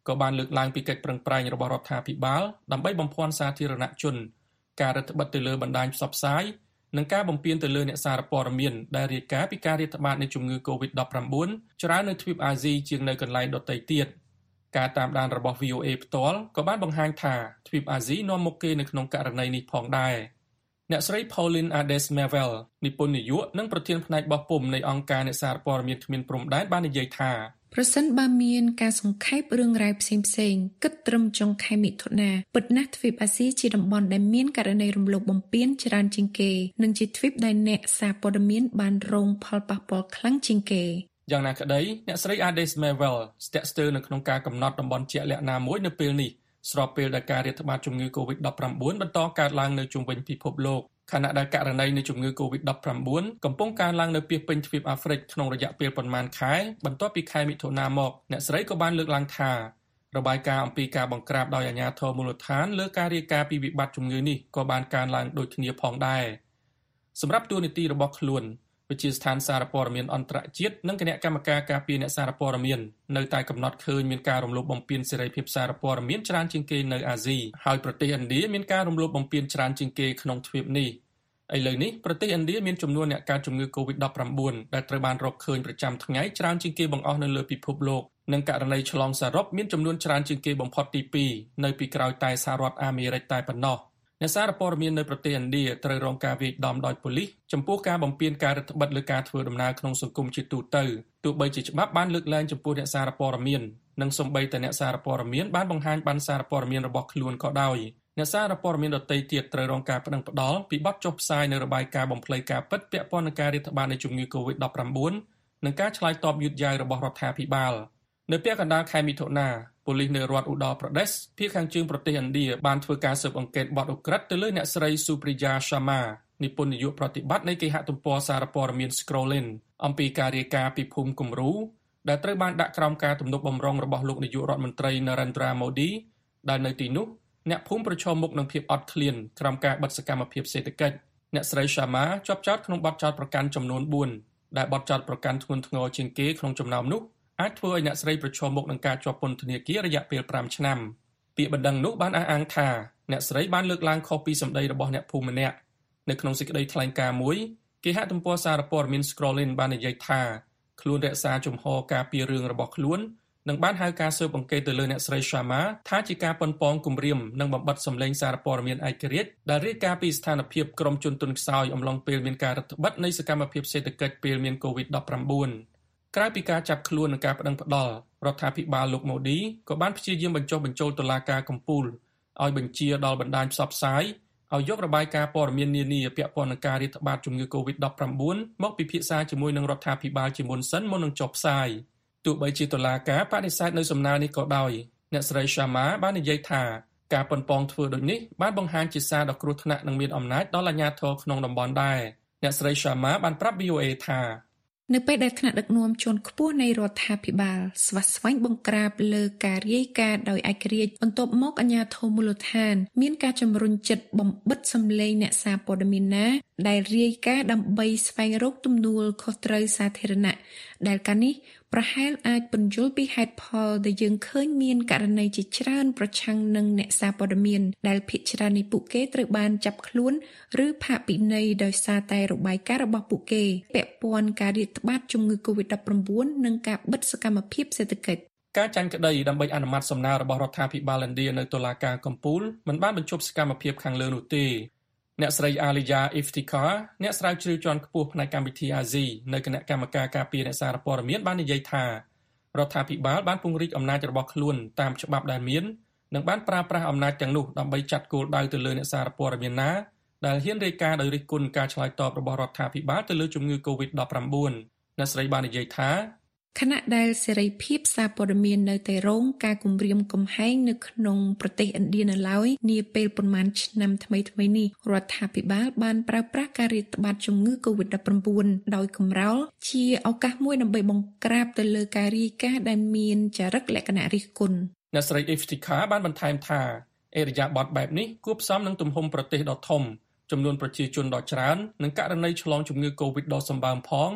ក៏បានលើកឡើងពីកិច្ចប្រឹងប្រែងរបស់រដ្ឋាភិបាលដើម្បីបំភាន់សាធារណជនការរឹតបន្តឹងទៅលើបណ្ដាញផ្សព្វផ្សាយនិងការបំពានទៅលើអ្នកសារព័ត៌មានដែលរាយការណ៍ពីការរាតត្បាតនៃជំងឺ COVID-19 ច្រើននៅទ្វីបអាស៊ីជាងនៅកន្លែងដទៃទៀតការតាមដានរបស់ VOA ផ្ទាល់ក៏បានបង្ហាញថាទ្វីបអាស៊ីនាំមុខគេនៅក្នុងករណីនេះផងដែរអ្នកស្រី Pauline Ades-Mevel និពន្ធនាយកនិងប្រធានផ្នែកបោះពុម្ពនៃអង្គការអ្នកសារព័ត៌មានគ្មានព្រំដែនបាននិយាយថាប្រសិនបើមានការសង្ខេបរឿងរ៉ាវផ្សេងៗគិតត្រឹមចុងខែមិថុនាពិតណាស់ទ្វីបអាស៊ីជាតំបន់ដែលមានករណីរំលោភបំពានច្រើនជាងគេនិងជាទ្វីបដែលអ្នកសារព័ត៌មានបានរងផលប៉ះពាល់ខ្លាំងជាងគេយ៉ាងណាក្តីអ្នកស្រី Ades-Mevel ស្ទាក់ស្ទើរនៅក្នុងការកំណត់តំបន់ជាក់លាក់ណាមួយនៅពេលនេះស្របពេលដែលការរាតត្បាតជំងឺ COVID-19 បន្តកើតឡើងនៅជុំវិញពិភពលោកខណៈដែលករណីនៃជំងឺ COVID-19 កំពុងកើនឡើងនៅពាសពេញទ្វីបអាហ្វ្រិកក្នុងរយៈពេលប៉ុន្មានខែបន្ទាប់ពីខែមិថុនាមកអ្នកស្រីក៏បានលើកឡើងថារបាយការណ៍អំពីការបង្ក្រាបដោយអាជ្ញាធរមូលដ្ឋានលើការរាយការណ៍ពីវិបត្តិជំងឺនេះក៏បានកើនឡើងដូចគ្នាផងដែរសម្រាប់តួនាទីរបស់ខ្លួនវិទ្យាស្ថានសារព័ត៌មានអន្តរជាតិនិងគណៈកម្មការការពារអ្នកសារព័ត៌មាននៅតែកំណត់ឃើញមានការរំលោភបំពានសេរីភាពសារព័ត៌មានច្រើនជាងគេនៅអាស៊ីហើយប្រទេសឥណ្ឌាមានការរំលោភបំពានច្រើនជាងគេក្នុងទ្វីបនេះឥឡូវនេះប្រទេសឥណ្ឌាមានចំនួនអ្នកកើតជំងឺ COVID-19 ដែលត្រូវបានរកឃើញប្រចាំថ្ងៃច្រើនជាងគេបង្អស់នៅលើពិភពលោកនិងករណីឆ្លងសរុបមានចំនួនច្រើនជាងគេបំផុតទី2នៅពីក្រោយតែសហរដ្ឋអាមេរិកតែប៉ុណ្ណោះអ្នកសារព័ត៌មាននៅប្រទេសឥណ្ឌាត្រូវរងការវាយដំដោយប៉ូលីសចំពោះការបំពានការរឹតបន្តឹងលើការធ្វើដំណើរក្នុងសង្គមជាទូទៅទោះបីជាច្បាប់បានលើកលែងចំពោះអ្នកសារព័ត៌មាននិងសូម្បីតែអ្នកសារព័ត៌មានបានបង្ហាញបណ្ណសារព័ត៌មានរបស់ខ្លួនក៏ដោយអ្នកសារព័ត៌មានដទៃទៀតត្រូវរងការប្តឹងផ្តល់ពីបទចុះផ្សាយនៅរបាយការណ៍បំភ្លៃការពិតពាក់ព័ន្ធនឹងការរាតត្បាតនៃជំងឺ COVID-19 និងការឆ្លើយតបយឺតយ៉ាវរបស់រដ្ឋាភិបាលនៅពាក់កណ្ដាលខែមិថុនាប៉ូលីសនៅរដ្ឋ Uttar Pradesh ភាគខាងជើងប្រទេសឥណ្ឌាបានធ្វើការស៊ើបអង្កេតបទឧក្រិដ្ឋទៅលើអ្នកស្រី Supriya Sharma និពន្ធនាយកប្រតិបត្តិនៃគេហទំព័រសារព័ត៌មាន Scrollin អំពីការរាយការណ៍ពីភូមិគំរូដែលត្រូវបានដាក់ក្រោមការទំនុកបម្រុងរបស់លោកនាយករដ្ឋមន្ត្រី Narendra Modi ដែលនៅទីនោះអ្នកភូមិប្រឈមមុខនឹងភាពអត់ឃ្លានក្រោមការបិទសកម្មភាពសេដ្ឋកិច្ចអ្នកស្រី Sharma ជាប់ចោទក្នុងបទចោទប្រកាន់ចំនួន4ដែលបទចោទប្រកាន់ធ្ងន់ធ្ងរជាងគេក្នុងចំណោមនោះអាចធ្វើឲ្យអ្នកស្រីប្រឈមមុខនឹងការជាប់ពន្ធនាគាររយៈពេល5ឆ្នាំពាក្យបណ្ដឹងនោះបានអះអាងថាអ្នកស្រីបានលើកឡើងខុសពីសម្ដីរបស់អ្នកភូមិម្នាក់នៅក្នុងសេចក្តីថ្លែងការណ៍មួយគេហទំព័រសារព័ត៌មាន Scrollin បាននិយាយថាខ្លួនរក្សាជំហរការពាររឿងរបស់ខ្លួននិងបានហៅការស៊ើបអង្កេតទៅលើអ្នកស្រី Sharma ថាជាការប៉ុនប៉ងគំរាមនិងបំបិទសម្លេងសារព័ត៌មានឯករាជ្យដែលរាយការណ៍ពីស្ថានភាពក្រុមជនទន់ខ្សោយអំឡុងពេលមានការរដ្ឋបិទនៃសកម្មភាពសេដ្ឋកិច្ចពេលមាន COVID-19 ក្រៅពីការចាប់ខ្លួននិងការប្តឹងផ្តល់រដ្ឋាភិបាលលោក Modi ក៏បានព្យាយាមបញ្ចុះបញ្ចូលតុលាការកំពូលឲ្យបញ្ជាដល់បណ្ដាញផ្សព្វផ្សាយឲ្យយករបាយការណ៍ព័ត៌មាននានាពាក់ព័ន្ធនឹងការរាតត្បាតជំងឺ COVID-19 មកពិភាក្សាជាមួយនឹងរដ្ឋាភិបាលជាមុនសិនមុននឹងចុះផ្សាយទោះបីជាតុលាការបដិសេធនៅសំណើនេះក៏ដោយអ្នកស្រី Sharma បាននិយាយថាការប៉ុនប៉ងធ្វើដូចនេះបានបង្ហាញជាសារដ៏គ្រោះថ្នាក់និងមានអំណាចដល់អាជ្ញាធរក្នុងតំបន់ដែរអ្នកស្រី Sharma បានប្រាប់ VOA ថានៅពេលដែលថ្នាក់ដឹកនាំជាន់ខ្ពស់នៃរដ្ឋាភិបាលស្វះស្វែងបង្ក្រាបលើការរាយការណ៍ដោយឯករាជ្យបន្ទាប់មកអាជ្ញាធរមូលដ្ឋានមានការជំរុញចិត្តបំបិទសម្លេងអ្នកសារព័ត៌មានណាដែលរាយការណ៍ដើម្បីស្វែងរកទំនួលខុសត្រូវសាធារណៈដែលការនេះប្រហែលអាចពន្យល់ពីហេតុផលដែលយើងឃើញមានករណីជាច្រើនប្រឆាំងនឹងអ្នកសារព័ត៌មានដែលភាគច្រើននៃពួកគេត្រូវបានចាប់ខ្លួនឬផាកពិន័យដោយសារតែរបាយការណ៍របស់ពួកគេពាក់ព័ន្ធការរាតត្បាតជំងឺ COVID-19 និងការបិទសកម្មភាពសេដ្ឋកិច្ចការចាញ់ក្តីដើម្បីអនុម័តសំណើរបស់រដ្ឋាភិបាលឥណ្ឌានៅតុលាការកំពូលមិនបានបញ្ឈប់សកម្មភាពខាងលើនោះទេអ្នកស្រី Alia Iftikhar អ្នកស្រាវជ្រាវជាន់ខ្ពស់ផ្នែកកម្មវិធីអាស៊ីនៅគណៈកម្មការការពារអ្នកសារព័ត៌មានបាននិយាយថារដ្ឋាភិបាលបានពង្រីកអំណាចរបស់ខ្លួនតាមច្បាប់ដែលមាននិងបានប្រើប្រាស់អំណាចទាំងនោះដើម្បីចាត់គោលដៅទៅលើអ្នកសារព័ត៌មានណាដែលហ៊ានរាយការណ៍ដោយរិះគន់ការឆ្លើយតបរបស់រដ្ឋាភិបាលទៅលើជំងឺ COVID-19 អ្នកស្រីបាននិយាយថាខណៈដែលសេរីភាពសារព័ត៌មាននៅតែរងការគំរាមកំហែងនៅក្នុងប្រទេសឥណ្ឌានៅឡើយនាពេលប៉ុន្មានឆ្នាំថ្មីៗនេះរដ្ឋាភិបាលបានប្រើប្រាស់ការរាតត្បាតជំងឺ COVID-19 ដោយកម្រោលជាឱកាសមួយដើម្បីបង្ក្រាបទៅលើការរាយការណ៍ដែលមានចរិតលក្ខណៈរិះគន់អ្នកស្រី Iftikhar បានបន្ថែមថាអេរយាប័តបែបនេះគួបផ្សំនឹងទំហំប្រទេសដ៏ធំចំនួនប្រជាជនដ៏ច្រើននិងករណីឆ្លងជំងឺ COVID ដ៏សម្បើមផង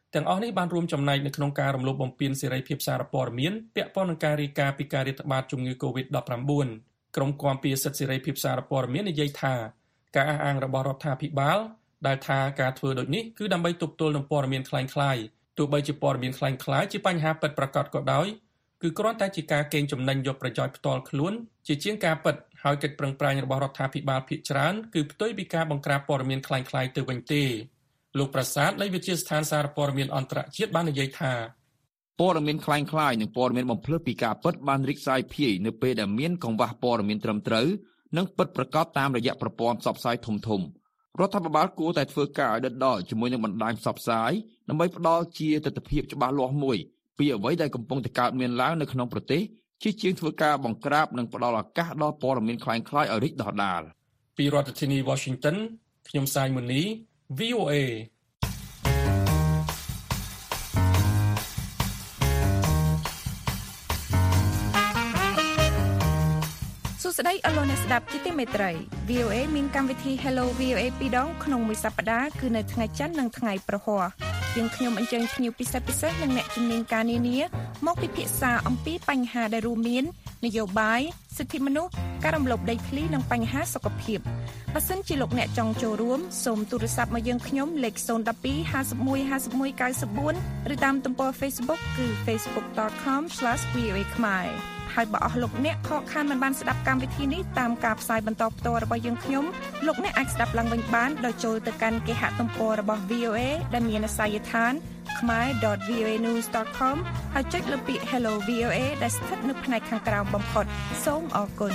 ទាំងអស់នេះបានរួមចំណែកនៅក្នុងការរំលោភបំពានសេរីភាពសារព័ត៌មានពាក់ព័ន្ធនឹងការរាយការណ៍ពីការរាតត្បាតជំងឺ COVID-19 ក្រុមគាំពារសិទ្ធិសេរីភាពសារព័ត៌មាននិយាយថាការអះអាងរបស់រដ្ឋាភិបាលដែលថាការធ្វើដូចនេះគឺដើម្បីទប់ទល់នឹងព័ត៌មានคล้ายៗទោះបីជាព័ត៌មានคล้ายៗជាបញ្ហាពិតប្រាកដក៏ដោយគឺគ្រាន់តែជាការកេងចំណេញយកប្រយោជន៍ផ្ទាល់ខ្លួនជាជាងការពិតហើយកិច្ចប្រឹងប្រែងរបស់រដ្ឋាភិបាលភាគច្រើនគឺផ្ទុយពីការបង្ក្រាបព័ត៌មានคล้ายៗទៅវិញទេលោកប្រាសាទនៃវិទ្យាស្ថានសារព័ត៌មានអន្តរជាតិបាននិយាយថាព័ត៌មានคล้ายៗនិងព័ត៌មានបំភ្លឺពីការពិតបានរីកសាយភាយនៅពេលដែលមានកង្វះព័ត៌មានត្រឹមត្រូវនិងពិតប្រាកដតាមរយៈប្រព័ន្ធផ្សព្វផ្សាយធំៗរដ្ឋាភិបាលគួរតែធ្វើការឲ្យដិតដល់ជាមួយនឹងបណ្ដាញផ្សព្វផ្សាយដើម្បីផ្ដល់ជាទស្សនវិជ្ជាច្បាស់លាស់មួយពីអ្វីដែលកំពុងតែកើតមានឡើងនៅក្នុងប្រទេសជាជាងធ្វើការបង្ក្រាបនិងផ្ដល់ឱកាសដល់ព័ត៌មានคล้ายៗឲ្យរីកដុះដាលពីរដ្ឋធានី Washington ខ្ញុំសាយមុនី VOA សួស្តីអស់លោកអ្នកស្ដាប់ជាទីមេត្រី VOA មានកម្មវិធី Hello VOA ពីរដងក្នុងមួយសប្តាហ៍គឺនៅថ្ងៃច័ន្ទនិងថ្ងៃប្រហ័សយើងខ្ញុំអញ្ជើញភ្ញៀវពិសេសនិងអ្នកជំនាញការនានាមកពិភាក្សាអំពីបញ្ហាដែលរួមមាននយោបាយសិទ្ធិមនុស្សការរំលោភដីធ្លីនិងបញ្ហាសុខភាពបើសិនជាលោកអ្នកចង់ចូលរួមសូមទូរស័ព្ទមកយើងខ្ញុំលេខ012 51 51 94ឬតាមទំព័រ Facebook គឺ facebook.com/voa ខ្មែរហើយបើអស់លោកអ្នកខកខានមិនបានស្ដាប់កម្មវិធីនេះតាមការផ្សាយបន្តផ្ទាល់របស់យើងខ្ញុំលោកអ្នកអាចស្ដាប់ឡើងវិញបានដោយចូលទៅកាន់គេហទំព័ររបស់ VOA ដែលមានអាសយដ្ឋាន khmer.voanews.com ហើយចុចលើពាក្យ Hello VOA ដែលស្ថិតនៅផ្នែកខាងក្រោមបំផុតសូមអរគុណ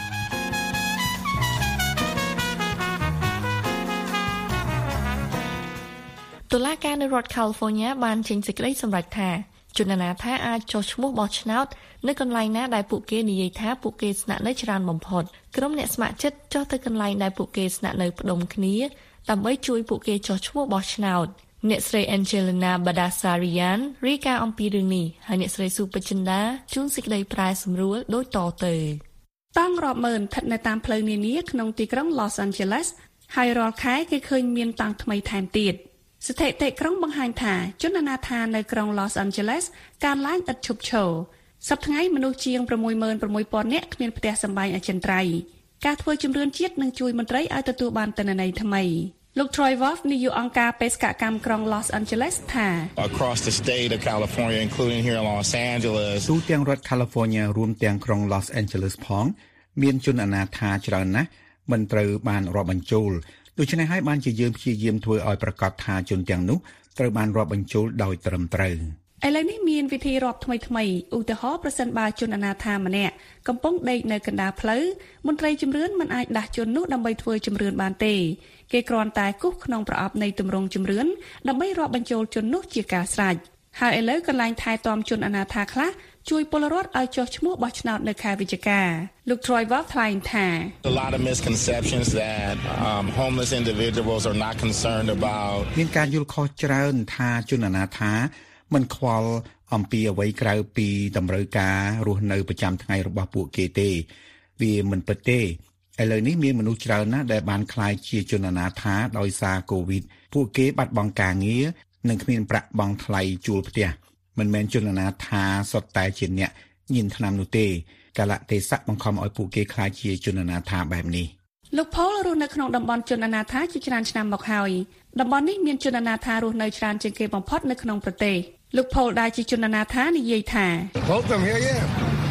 តុលាការនៅរដ្ឋ California បានចេញសេចក្តីសម្រេចថាជនណាថាអាចចុះឈ្មោះបោះឆ្នោតនៅកន្លែងណាដែលពួកគេនិយាយថាពួកគេស្នាក់នៅច្រើនបំផុតក្រុមអ្នកស្ម័គ្រចិត្តចុះទៅកន្លែងដែលពួកគេស្នាក់នៅផ្ដុំគ្នាដើម្បីជួយពួកគេចុះឈ្មោះបោះឆ្នោតអ្នកស្រី Angelina Badasarian រាយការណ៍អំពីរឿងនេះហើយអ្នកស្រី Supacinda ជូនសេចក្តីប្រែសម្រួលដូចតទៅតង់រាប់ម៉ឺនស្ថិតនៅតាមផ្លូវនានាក្នុងទីក្រុង Los Angeles ហើយរាល់ខែគេឃើញមានតង់ថ្មីថែមទៀតស្ថិតិក្រុងបង្ហាញថាជនអនាថានៅក្រុង Los Angeles កើនឡើងឥតឈប់ឈរសប្តាហ៍ថ្ងៃមនុស្សជាង 66,000 នាក់គ្មានផ្ទះសម្បែងអចិន្ត្រៃយ៍ការធ្វើជំរឿនជាតិនឹងជួយមន្ត្រីឲ្យទទួលបានទិន្នន័យថ្មីលោក Troy Wolf នាយកអង្គការបេសកកម្មក្រុង Los Angeles ថា Across the state of California including here in Los Angeles ទូទាំងរដ្ឋ California រួមទាំងក្រុង Los Angeles ផងមានជនអនាថាច្រើនណាស់មិនត្រូវបានរាប់បញ្ចូលដូច្នេះហើយបានជាយើងព្យាយាមធ្វើឲ្យប្រកាសថាជនទាំងនោះត្រូវបានរាប់បញ្ចូលដោយត្រឹមត្រូវឥឡូវនេះមានវិធីរាប់ថ្មីឧទាហរណ៍ប្រសិនបើជនអនាថាម្នាក់កំពុងដេកនៅកណ្ដាលផ្លូវមន្ត្រីជំរឿនមិនអាចដាស់ជននោះដើម្បីធ្វើជំរឿនបានទេគេគ្រាន់តែគូសក្នុងប្រអប់នៃទម្រង់ជំរឿនដើម្បីរាប់បញ្ចូលជននោះជាការស្រេចហើយឥឡូវកន្លែងថែទាំជនអនាថាខ្លះជួយពលរដ្ឋឲ្យចុះឈ្មោះបោះឆ្នោតនៅខែវិច្ឆិកាលោក Troy Wolf ថ្លែងថា A lot of misconceptions that homeless individuals are not concerned about មានការយល់ខុសច្រើនថាជនអនាថាមិនខ្វល់អំពីអ្វីក្រៅពីតម្រូវការរស់នៅប្រចាំថ្ងៃរបស់ពួកគេទេវាមិនពិតទេឥឡូវនេះមានមនុស្សច្រើនណាស់ដែលបានក្លាយជាជនអនាថាដោយសារកូវីដពួកគេបាត់បង់ការងារនិងគ្មានប្រាក់បង់ថ្លៃជួលផ្ទះមិនមែនជនអនាថាសុទ្ធតែជាអ្នកញៀនថ្នាំនោះទេកាលៈទេសៈបង្ខំឲ្យពួកគេក្លាយជាជនអនាថាបែបនេះលោក Paul រស់នៅក្នុងតំបន់ជនអនាថាជាច្រើនឆ្នាំមកហើយតំបន់នេះមានជនអនាថារស់នៅច្រើនជាងគេបំផុតនៅក្នុងប្រទេសលោក Paul ដែលជាជនអនាថានិយាយថា Both of them here yeah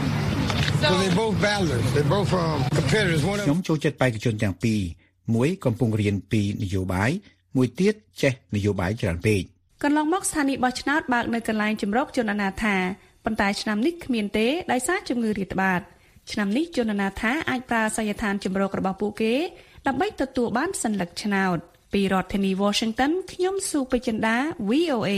so they both battlers they both from competitors one ខ្ញុំចូលចិត្តបេក្ខជនទាំងពីរមួយកំពុងរៀនពីនយោបាយមួយទៀតចេះនយោបាយច្រើនពេកកន្លងមកស្ថានីយ៍បោះឆ្នោតបើកនៅកន្លែងជំរកជនអនាថាប៉ុន្តែឆ្នាំនេះគ្មានទេដោយសារជំងឺរាតត្បាតឆ្នាំនេះជនអនាថាអាចប្រើអាសយដ្ឋានជំរករបស់ពួកគេដើម្បីទទួលបានសញ្ញាឆ្នោតពីរដ្ឋធានី Washington ខ្ញុំស៊ូពេជ្រចិន្តា VOA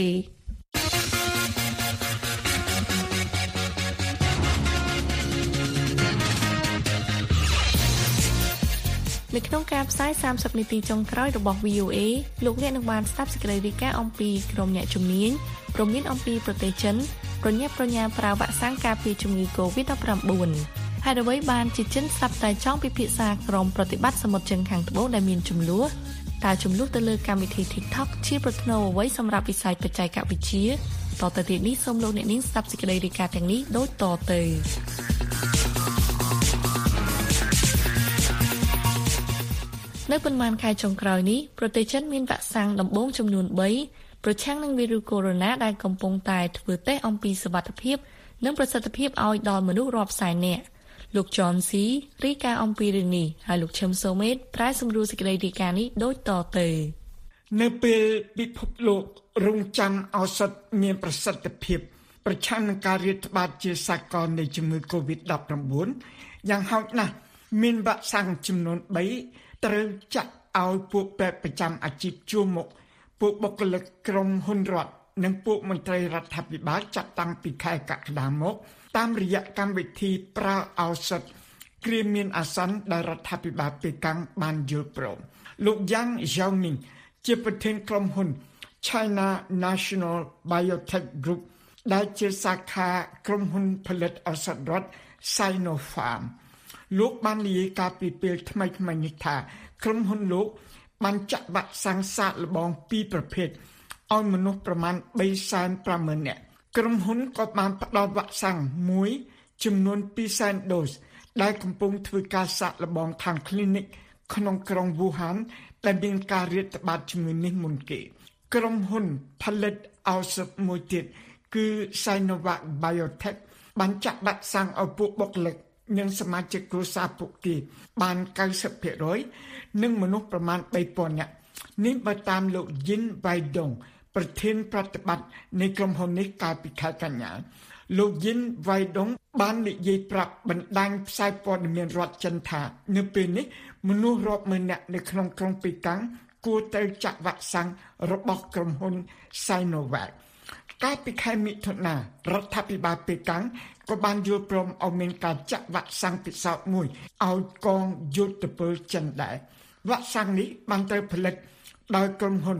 នៅក្នុងការផ្សាយ30នាទីចុងក្រោយរបស់ VOA លោកអ្នកនឹងបានស្ដាប់សេចក្តីរាយការណ៍អំពីក្រុមអ្នកជំនាញព្រមមានអំពីប្រទេសចិនប្រញាប់ប្រញាល់ប្រើវ៉ាក់សាំងការពារជំងឺ COVID-19 ហើយអ្វីបានជាចិនស្ដាប់តែចង់ពិភាក្សាក្រុមប្រតិបត្តិសមុទ្រចិនខាងត្បូងដែលមានចំនួនតើចំនួនទៅលើកម្មវិធី TikTok ជាប្រធ្នូអ្វីសម្រាប់វិស័យបច្ចេកវិទ្យាតទៅទៀតនេះសូមលោកអ្នកនាងស្ដាប់សេចក្តីរាយការណ៍ទាំងនេះដូចតទៅនៅប៉ុន្មានខែចុងក្រោយនេះប្រទេសចិនមានវ៉ាក់សាំងដំបូងចំនួន3ប្រឆាំងនឹងវីរុសកូវីដ -19 ដែលកំពុងតែធ្វើតេស្តអំពីសុវត្ថិភាពនិងប្រសិទ្ធភាពឲ្យដល់មនុស្សរាប់សែននាក់លោក John C រាយការណ៍អំពីរឿងនេះហើយលោកឈឹមសូមេតប្រែសម្រួលសេចក្តីរាយការណ៍នេះដូចតទៅនៅពេលពិភពលោករងចាំឱសថមានប្រសិទ្ធភាពប្រឆាំងនឹងការរាតត្បាតជាសកលនៃជំងឺ COVID-19 យ៉ាងហោចណាស់មានវ៉ាក់សាំងចំនួន3ត្រូវចាក់ឲ្យពួកពេទ្យប្រចាំអាជីពជួរមុខពួកបុគ្គលិកក្រុមហ៊ុនរដ្ឋនិងពួកមន្ត្រីរដ្ឋាភិបាលចាប់តាំងពីខែកក្កដាមកតាមរយៈកម្មវិធីប្រើឱសថគ្រាមានអាសន្នដែលរដ្ឋាភិបាលប៉េកាំងបានយល់ព្រមលោកយ៉ាងហ្សាវមីងជាប្រធានក្រុមហ៊ុន China National Biotech Group ដែលជាសាខាក្រុមហ៊ុនផលិតឱសថរដ្ឋ Sinopharm លោកបាននិយាយការពីពេលថ្មីៗនេះថាក្រុមហ៊ុនលោកបានចាក់វ៉ាក់សាំងសាកល្បង2ប្រភេទឲ្យមនុស្សប្រមាណ 350,000 នាក់ក្រុមហ៊ុនក៏បានផ្ដល់វ៉ាក់សាំងមួយចំនួន 200,000 ដូសដែលកំពុងធ្វើការសាកល្បងខាងគ្លីនិកក្នុងក្រុងវូហានដែលមានការរាតត្បាតជំងឺនេះមុនគេក្រុមហ៊ុនផលិតឱសថមួយទៀតគឺ Sinovac Biotech បានចាក់វ៉ាក់សាំងឲ្យពួកបុគ្គលិកនិងសមាជិកគ្រួសារពួកគេបាន 90% និងមនុស្សប្រមាណ 3,000 នាក់នេះបើតាមលោកយិនវ៉ៃដុងប្រធានប្រតិបត្តិនៃក្រុមហ៊ុននេះកាលពីខែកញ្ញាលោកយិនវ៉ៃដុងបាននិយាយប្រាប់បណ្ដាញផ្សាយព័ត៌មានរដ្ឋចិនថានៅពេលនេះមនុស្សរាប់ម៉ឺននាក់នៅក្នុងក្រុងប៉េកាំងគួរត្រូវចាក់វ៉ាក់សាំងរបស់ក្រុមហ៊ុន Sinovac កាលពីខែមិថុនារដ្ឋាភិបាលប៉េកាំងក៏បានយល់ព្រមឲ្យមានការចាក់វ៉ាក់សាំងពិសោធន៍មួយឲ្យកងយោធពលចិនដែរវ៉ាក់សាំងនេះបានត្រូវផលិតដោយក្រុមហ៊ុន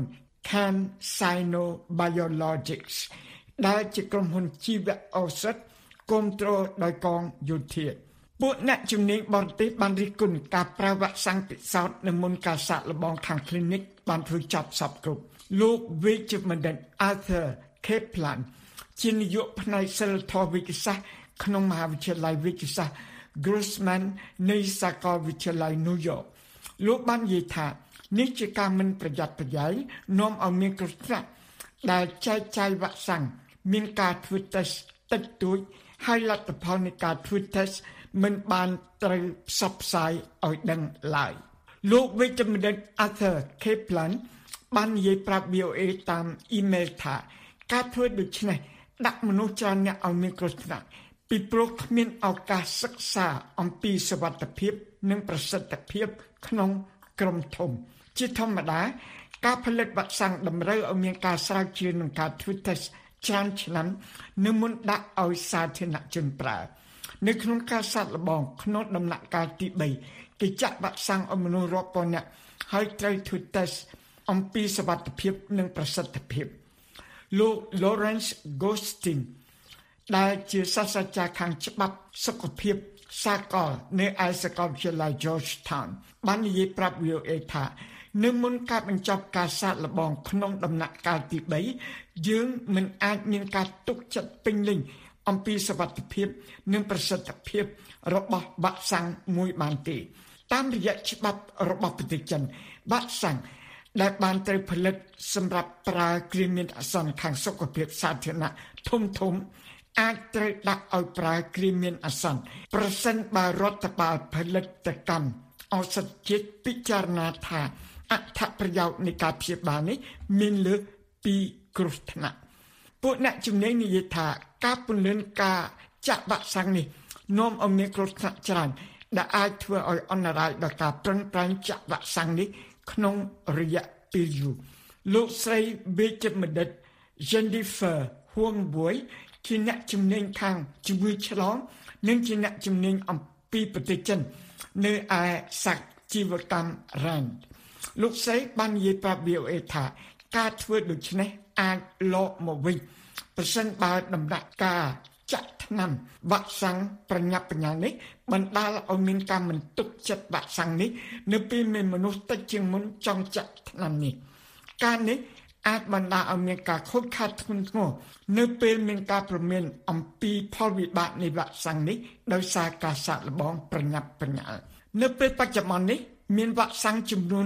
CanSino Biologics ដែលជាក្រុមហ៊ុនជីវឱសថគ្រប់គ្រងដោយកងយោធាពួកអ្នកជំនាញបរទេសបានរិះគន់ការប្រើវ៉ាក់សាំងពិសោធន៍នៅមុនការសាកល្បងខាងគ្លីនិកបានធ្វើចប់សពគ្រប់លោកវេជ្ជបណ្ឌិត Arthur Kaplan ជានាយកផ្នែកសិលធម៌វិទ្យាសាស្ត្រក្នុងមហាវិទ្យាល័យវិទ្យាសាស្ត្រ Grossman នៃសាកលវិទ្យាល័យ New York លោកបាននិយាយថានេះជាការមិនប្រយ័ត្នប្រយែងនាំឲ្យមានគ្រោះថ្នាក់ដែលចែកចាយវ៉ាក់សាំងមានការធ្វើតេស្តតិចតួចហើយលទ្ធផលនៃការធ្វើតេស្តមិនបានត្រូវផ្សព្វផ្សាយឲ្យដឹងឡើយលោកវិជ្ជបណ្ឌិត Arthur Kaplan បាននិយាយប្រាប់ VOA តាមអ៊ីមែលថាការធ្វើដូច្នេះដាក់មនុស្សច្រើនអ្នកឲ្យមានគ្រោះថ្នាក់ពីព្រោះគ្មានឱកាសសិក្សាអំពីសុវត្ថិភាពនិងប្រសិទ្ធភាពក្នុងក្រុមធំជាធម្មតាការផលិតវ៉ាក់សាំងតម្រូវឲ្យមានការស្រាវជ្រាវនិងការធ្វើតេស្តច្រើនឆ្នាំនៅមុនដាក់ឲ្យសាធារណជនប្រើនៅក្នុងការសាកល្បងក្នុងដំណាក់កាលទី3គេចាក់វ៉ាក់សាំងឲ្យមនុស្សរាប់ពាន់នាក់ហើយត្រូវធ្វើតេស្តអំពីសុវត្ថិភាពនិងប្រសិទ្ធភាពលោក Lawrence Goldstein ដែលជាសាស្ត្រាចារ្យខាងច្បាប់សុខភាពសាកលនៅឯសាកលវិទ្យាល័យ Georgetown បាននិយាយប្រាប់ VOA ថានៅមុនការបញ្ចប់ការសាកល្បងក្នុងដំណាក់កាលទី3យើងមិនអាចមានការទុកចិត្តពេញលេញអំពីសុវត្ថិភាពនិងប្រសិទ្ធភាពរបស់វ៉ាក់សាំងមួយបានទេតាមរយៈច្បាប់របស់ប្រទេសចិនវ៉ាក់សាំងដែលបានត្រូវផលិតសម្រាប់ប្រើគ្រាមានអាសន្នខាងសុខភាពសាធារណៈធំអាចត្រូវដាក់ឲ្យប្រើគ្រាមានអាសន្នប្រសិនបើរដ្ឋបាលផលិតកម្មឱសថជាតិពិចារណាថាអត្ថប្រយោជន៍នៃការព្យាបាលនេះមានលើសពីគ្រោះថ្នាក់ពួកអ្នកជំនាញនិយាយថាការពន្លឿនការចាក់វ៉ាក់សាំងនេះនាំឲ្យមានគ្រោះថ្នាក់ច្រើនដែលអាចធ្វើឲ្យអន្តរាយដល់ការប្រឹងប្រែងចាក់វ៉ាក់សាំងនេះក្នុងរយៈពេលយូរលោកស្រីវេជ្ជបណ្ឌិត Jennifer Huang-Bui ជាអ្នកជំនាញខាងជំងឺឆ្លងនិងជាអ្នកជំនាញអំពីប្រទេសចិននៅឯសាកជីវកម្ម RAND លោកស្រីបាននិយាយប្រាប់ VOA ថាការធ្វើដូច្នេះអាចលកមកវិញប្រសិនបើដំណាក់ការចាក់ថ្ថ្នាំវ៉ាក់សាំងប្រញាប់ប្រញាល់នេះបណ្ដាលឲ្យមានការមិនទុកចិត្តវ៉ាក់សាំងនេះនៅពេលមានមនុស្សតិចជាងមុនចង់ចាក់ថ្នាំនេះការនេះអាចបណ្ដាលឲ្យមានការខូចខាតធ្ងន់ធ្ងរនៅពេលមានការព្រមានអំពីផលវិបាកនៃវ៉ាក់សាំងនេះដោយសារការសាកល្បងប្រញាប់ប្រញាល់នៅពេលបច្ចុប្បន្ននេះមានវ៉ាក់សាំងចំនួន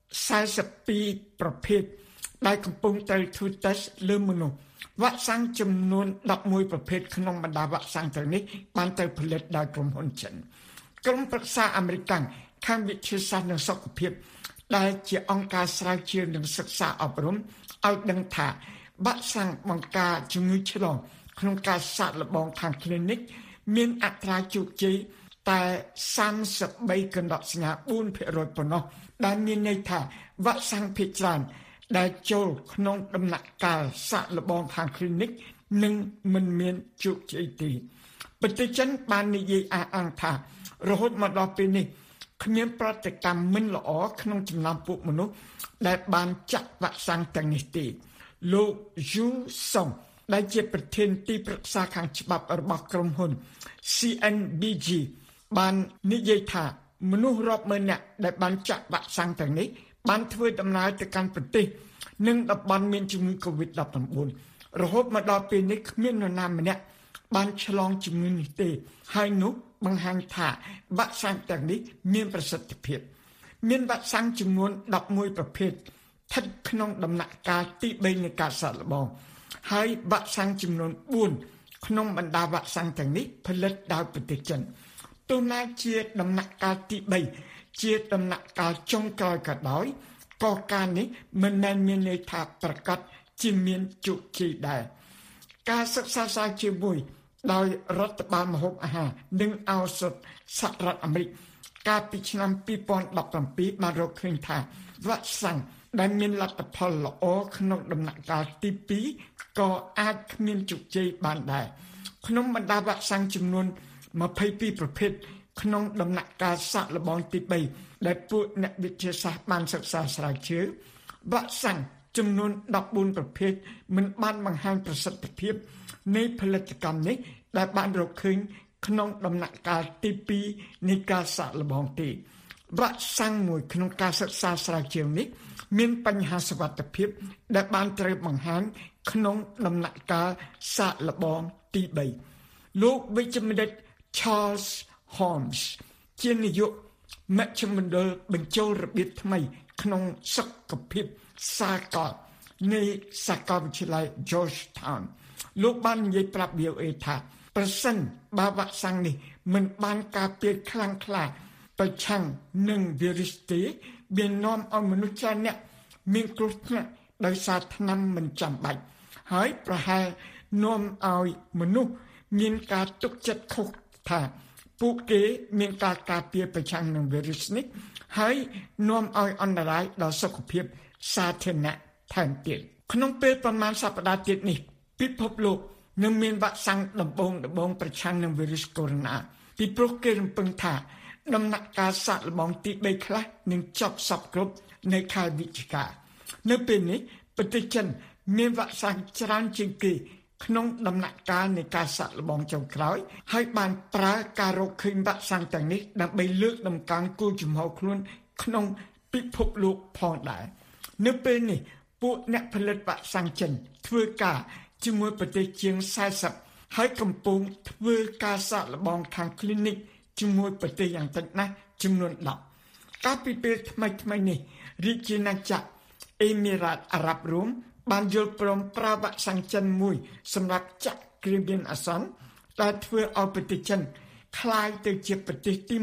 42ប្រភេទដែលកំពុងត្រូវធ្វើតេស្តលើមនុស្សវ៉ាក់សាំងចំនួន11ប្រភេទក្នុងបណ្ដាវ៉ាក់សាំងទាំងនេះបានត្រូវផលិតដោយក្រុមហ៊ុនចិនក្រុមប្រឹក្សាអាមេរិកខាងវិទ្យាសាស្ត្រនិងសុខភាពដែលជាអង្គការស្រាវជ្រាវនិងសិក្សាអប់រំឲ្យដឹងថាវ៉ាក់សាំងបង្ការជំងឺឆ្លងក្នុងការសាកល្បងខាង clinic មានអត្រាជោគជ័យតែ33.4% ប៉ុណ្ណោះដែលមានន័យថាវ៉ាក់សាំងភាគច្រើនដែលចូលក្នុងដំណាក់កាលសាកល្បងខាង clinic នឹងមិនមានជោគជ័យទេប្រទេសចិនបាននិយាយអះអាងថារហូតមកដល់ពេលនេះគ្មានប្រតិកម្មមិនល្អក្នុងចំណោមពួកមនុស្សដែលបានចាក់វ៉ាក់សាំងទាំងនេះទេលោកយូសុងដែលជាប្រធានទីប្រឹក្សាខាងច្បាប់របស់ក្រុមហ៊ុន CNBG បាននិយាយថាមនុស្សរាប់ម៉ឺននាក់ដែលបានចាក់វ៉ាក់សាំងទាំងនេះបានធ្វើដំណើរទៅកាន់ប្រទេសនិងតំបន់មានជំងឺ COVID-19 រហូតមកដល់ពេលនេះគ្មាននរណាម្នាក់បានឆ្លងជំងឺនេះទេហើយនោះបង្ហាញថាវ៉ាក់សាំងទាំងនេះមានប្រសិទ្ធភាពមានវ៉ាក់សាំងចំនួន11ប្រភេទស្ថិតក្នុងដំណាក់កាលទី3នៃការសាកល្បងហើយវ៉ាក់សាំងចំនួន4ក្នុងបណ្ដាវ៉ាក់សាំងទាំងនេះផលិតដោយប្រទេសចិនទោះណាជាដំណាក់កាលទី3ជាដំណាក់កាលចុងក្រោយក៏ដោយក៏ការនេះមិនមែនមានន័យថាប្រកាសជាមានជោគជ័យដែរការសិក្សាស្រាវជ្រាវមួយដោយរដ្ឋបាលម្ហូបអាហារនិងឱសថសហរដ្ឋអាមេរិកកាលពីឆ្នាំ2017បានរកឃើញថាវ៉ាក់សាំងដែលមានលទ្ធផលល្អក្នុងដំណាក់កាលទី2ក៏អាចគ្មានជោគជ័យបានដែរក្នុងបណ្ដាវ៉ាក់សាំងចំនួន22ប្រភេទក្នុងដំណាក់កាលសាកល្បងទី3ដែលពួកអ្នកវិទ្យាសាស្ត្របានសិក្សាស្រាវជ្រាវវ៉ាក់សាំងចំនួន14ប្រភេទមិនបានបង្ហាញប្រសិទ្ធភាពនៃផលិតកម្មនេះដែលបានរកឃើញក្នុងដំណាក់កាលទី2នៃការសាកល្បងទេវ៉ាក់សាំងមួយក្នុងការសិក្សាស្រាវជ្រាវនេះមានបញ្ហាសុវត្ថិភាពដែលបានត្រូវបង្ហាញក្នុងដំណាក់កាលសាកល្បងទី3លោកវិជ្ជបណ្ឌិត Charles Holmes ជានាយកមជ្ឈមណ្ឌលបញ្ចូលរបៀបថ្មីក្នុងសុខភាពសាកលនៃសាកលវិទ្យាល័យ Georgetown លោកបាននិយាយប្រាប់ VOA ថាប្រសិនបើវ៉ាក់សាំងនេះមិនបានការពារខ្លាំងក្លាប្រឆាំងនឹងវីរុសទេវានាំឲ្យមនុស្សច្រើនអ្នកមានគ្រោះថ្នាក់ដោយសារថ្នាំមិនចាំបាច់ហើយប្រហែលនាំឲ្យមនុស្សមានការទុកចិត្តខុសថាពួកគេមានការការពារប្រឆាំងនឹងវីរុសនេះហើយនាំឲ្យអន្តរាយដល់សុខភាពសាធារណៈថែមទៀតក្នុងពេលប្រមាណសប្តាហ៍ទៀតនេះពិភពលោកនឹងមានវ៉ាក់សាំងដំបូងប្រឆាំងនឹងវីរុសកូវីដ -19 ពីព្រោះគេរំពឹងថាដំណាក់កាលសាកល្បងទី3ខ្លះនឹងចប់សពគ្រប់នៅខែវិច្ឆិកានៅពេលនេះប្រទេសចិនមានវ៉ាក់សាំងច្រើនជាងគេក្នុងដំណាក់កាលនៃការសាកល្បងចុងក្រោយហើយបានប្រើការរកឃើញវ៉ាក់សាំងទាំងនេះដើម្បីលើកដំកើងគោលជំហរខ្លួនក្នុងពិភពលោកផងដែរនៅពេលនេះពួកអ្នកផលិតវ៉ាក់សាំងចិនធ្វើការជាមួយប្រទេសជាង40ហើយកំពុងធ្វើការសាកល្បងខាង clinic ជាមួយប្រទេសយ៉ាងតិចណាស់ចំនួន10កាលពីពេលថ្មីនេះរាជាណាចក្រអេមីរ៉ាតអារ៉ាប់រួមបានយល់ព្រមប្រើវ៉ាក់សាំងចិនមួយសម្រាប់ចាក់គ្រាមានអាសន្នដែលធ្វើឲ្យប្រទេសចិនក្លាយទៅជាប្រទេសទី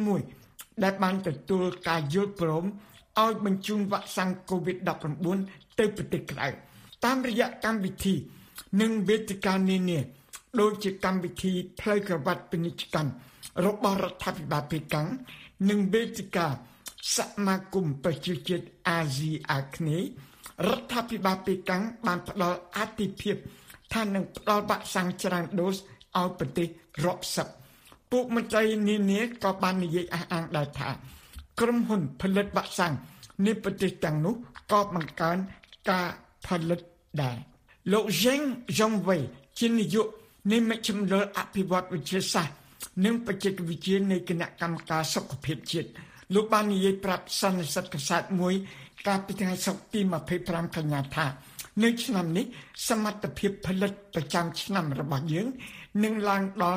1ដែលបានទទួលការយល់ព្រមឲ្យបញ្ជូនវ៉ាក់សាំង COVID-19 ទៅប្រទេសក្រៅតាមរយៈកម្មវិធីនិងវេទិកានានាដូចជាកម្មវិធីផ្លូវក្រវ៉ាត់ពាណិជ្ជកម្មរបស់រដ្ឋាភិបាលប៉េកាំងនិងវេទិកាសមាគមប្រជាជាតិអាស៊ីអាគ្នេយ៍រដ្ឋាភិបាលប៉េកាំងបានផ្ដល់អាទិភាពថានឹងផ្ដល់វ៉ាក់សាំងច្រើនដូសឲ្យប្រទេសរាប់សិបពួកមន្ត្រីនានាក៏បាននិយាយអះអាងដែរថាក្រុមហ៊ុនផលិតវ៉ាក់សាំងនៃប្រទេសទាំងនោះក៏បង្កើនការផលិតដែរលោក Zheng Zhongwei ជានាយកនៃមជ្ឈមណ្ឌលអភិវឌ្ឍវិទ្យាសាស្ត្រនិងបច្ចេកវិទ្យានៃគណៈកម្មការសុខភាពជាតិលោកបាននិយាយប្រាប់សន្និសីទកាសែតមួយកាលពីថ្ងៃសុក្រទី25កញ្ញាថានៅឆ្នាំនេះសមត្ថភាពផលិតប្រចាំឆ្នាំរបស់យើងនឹងឡើងដល់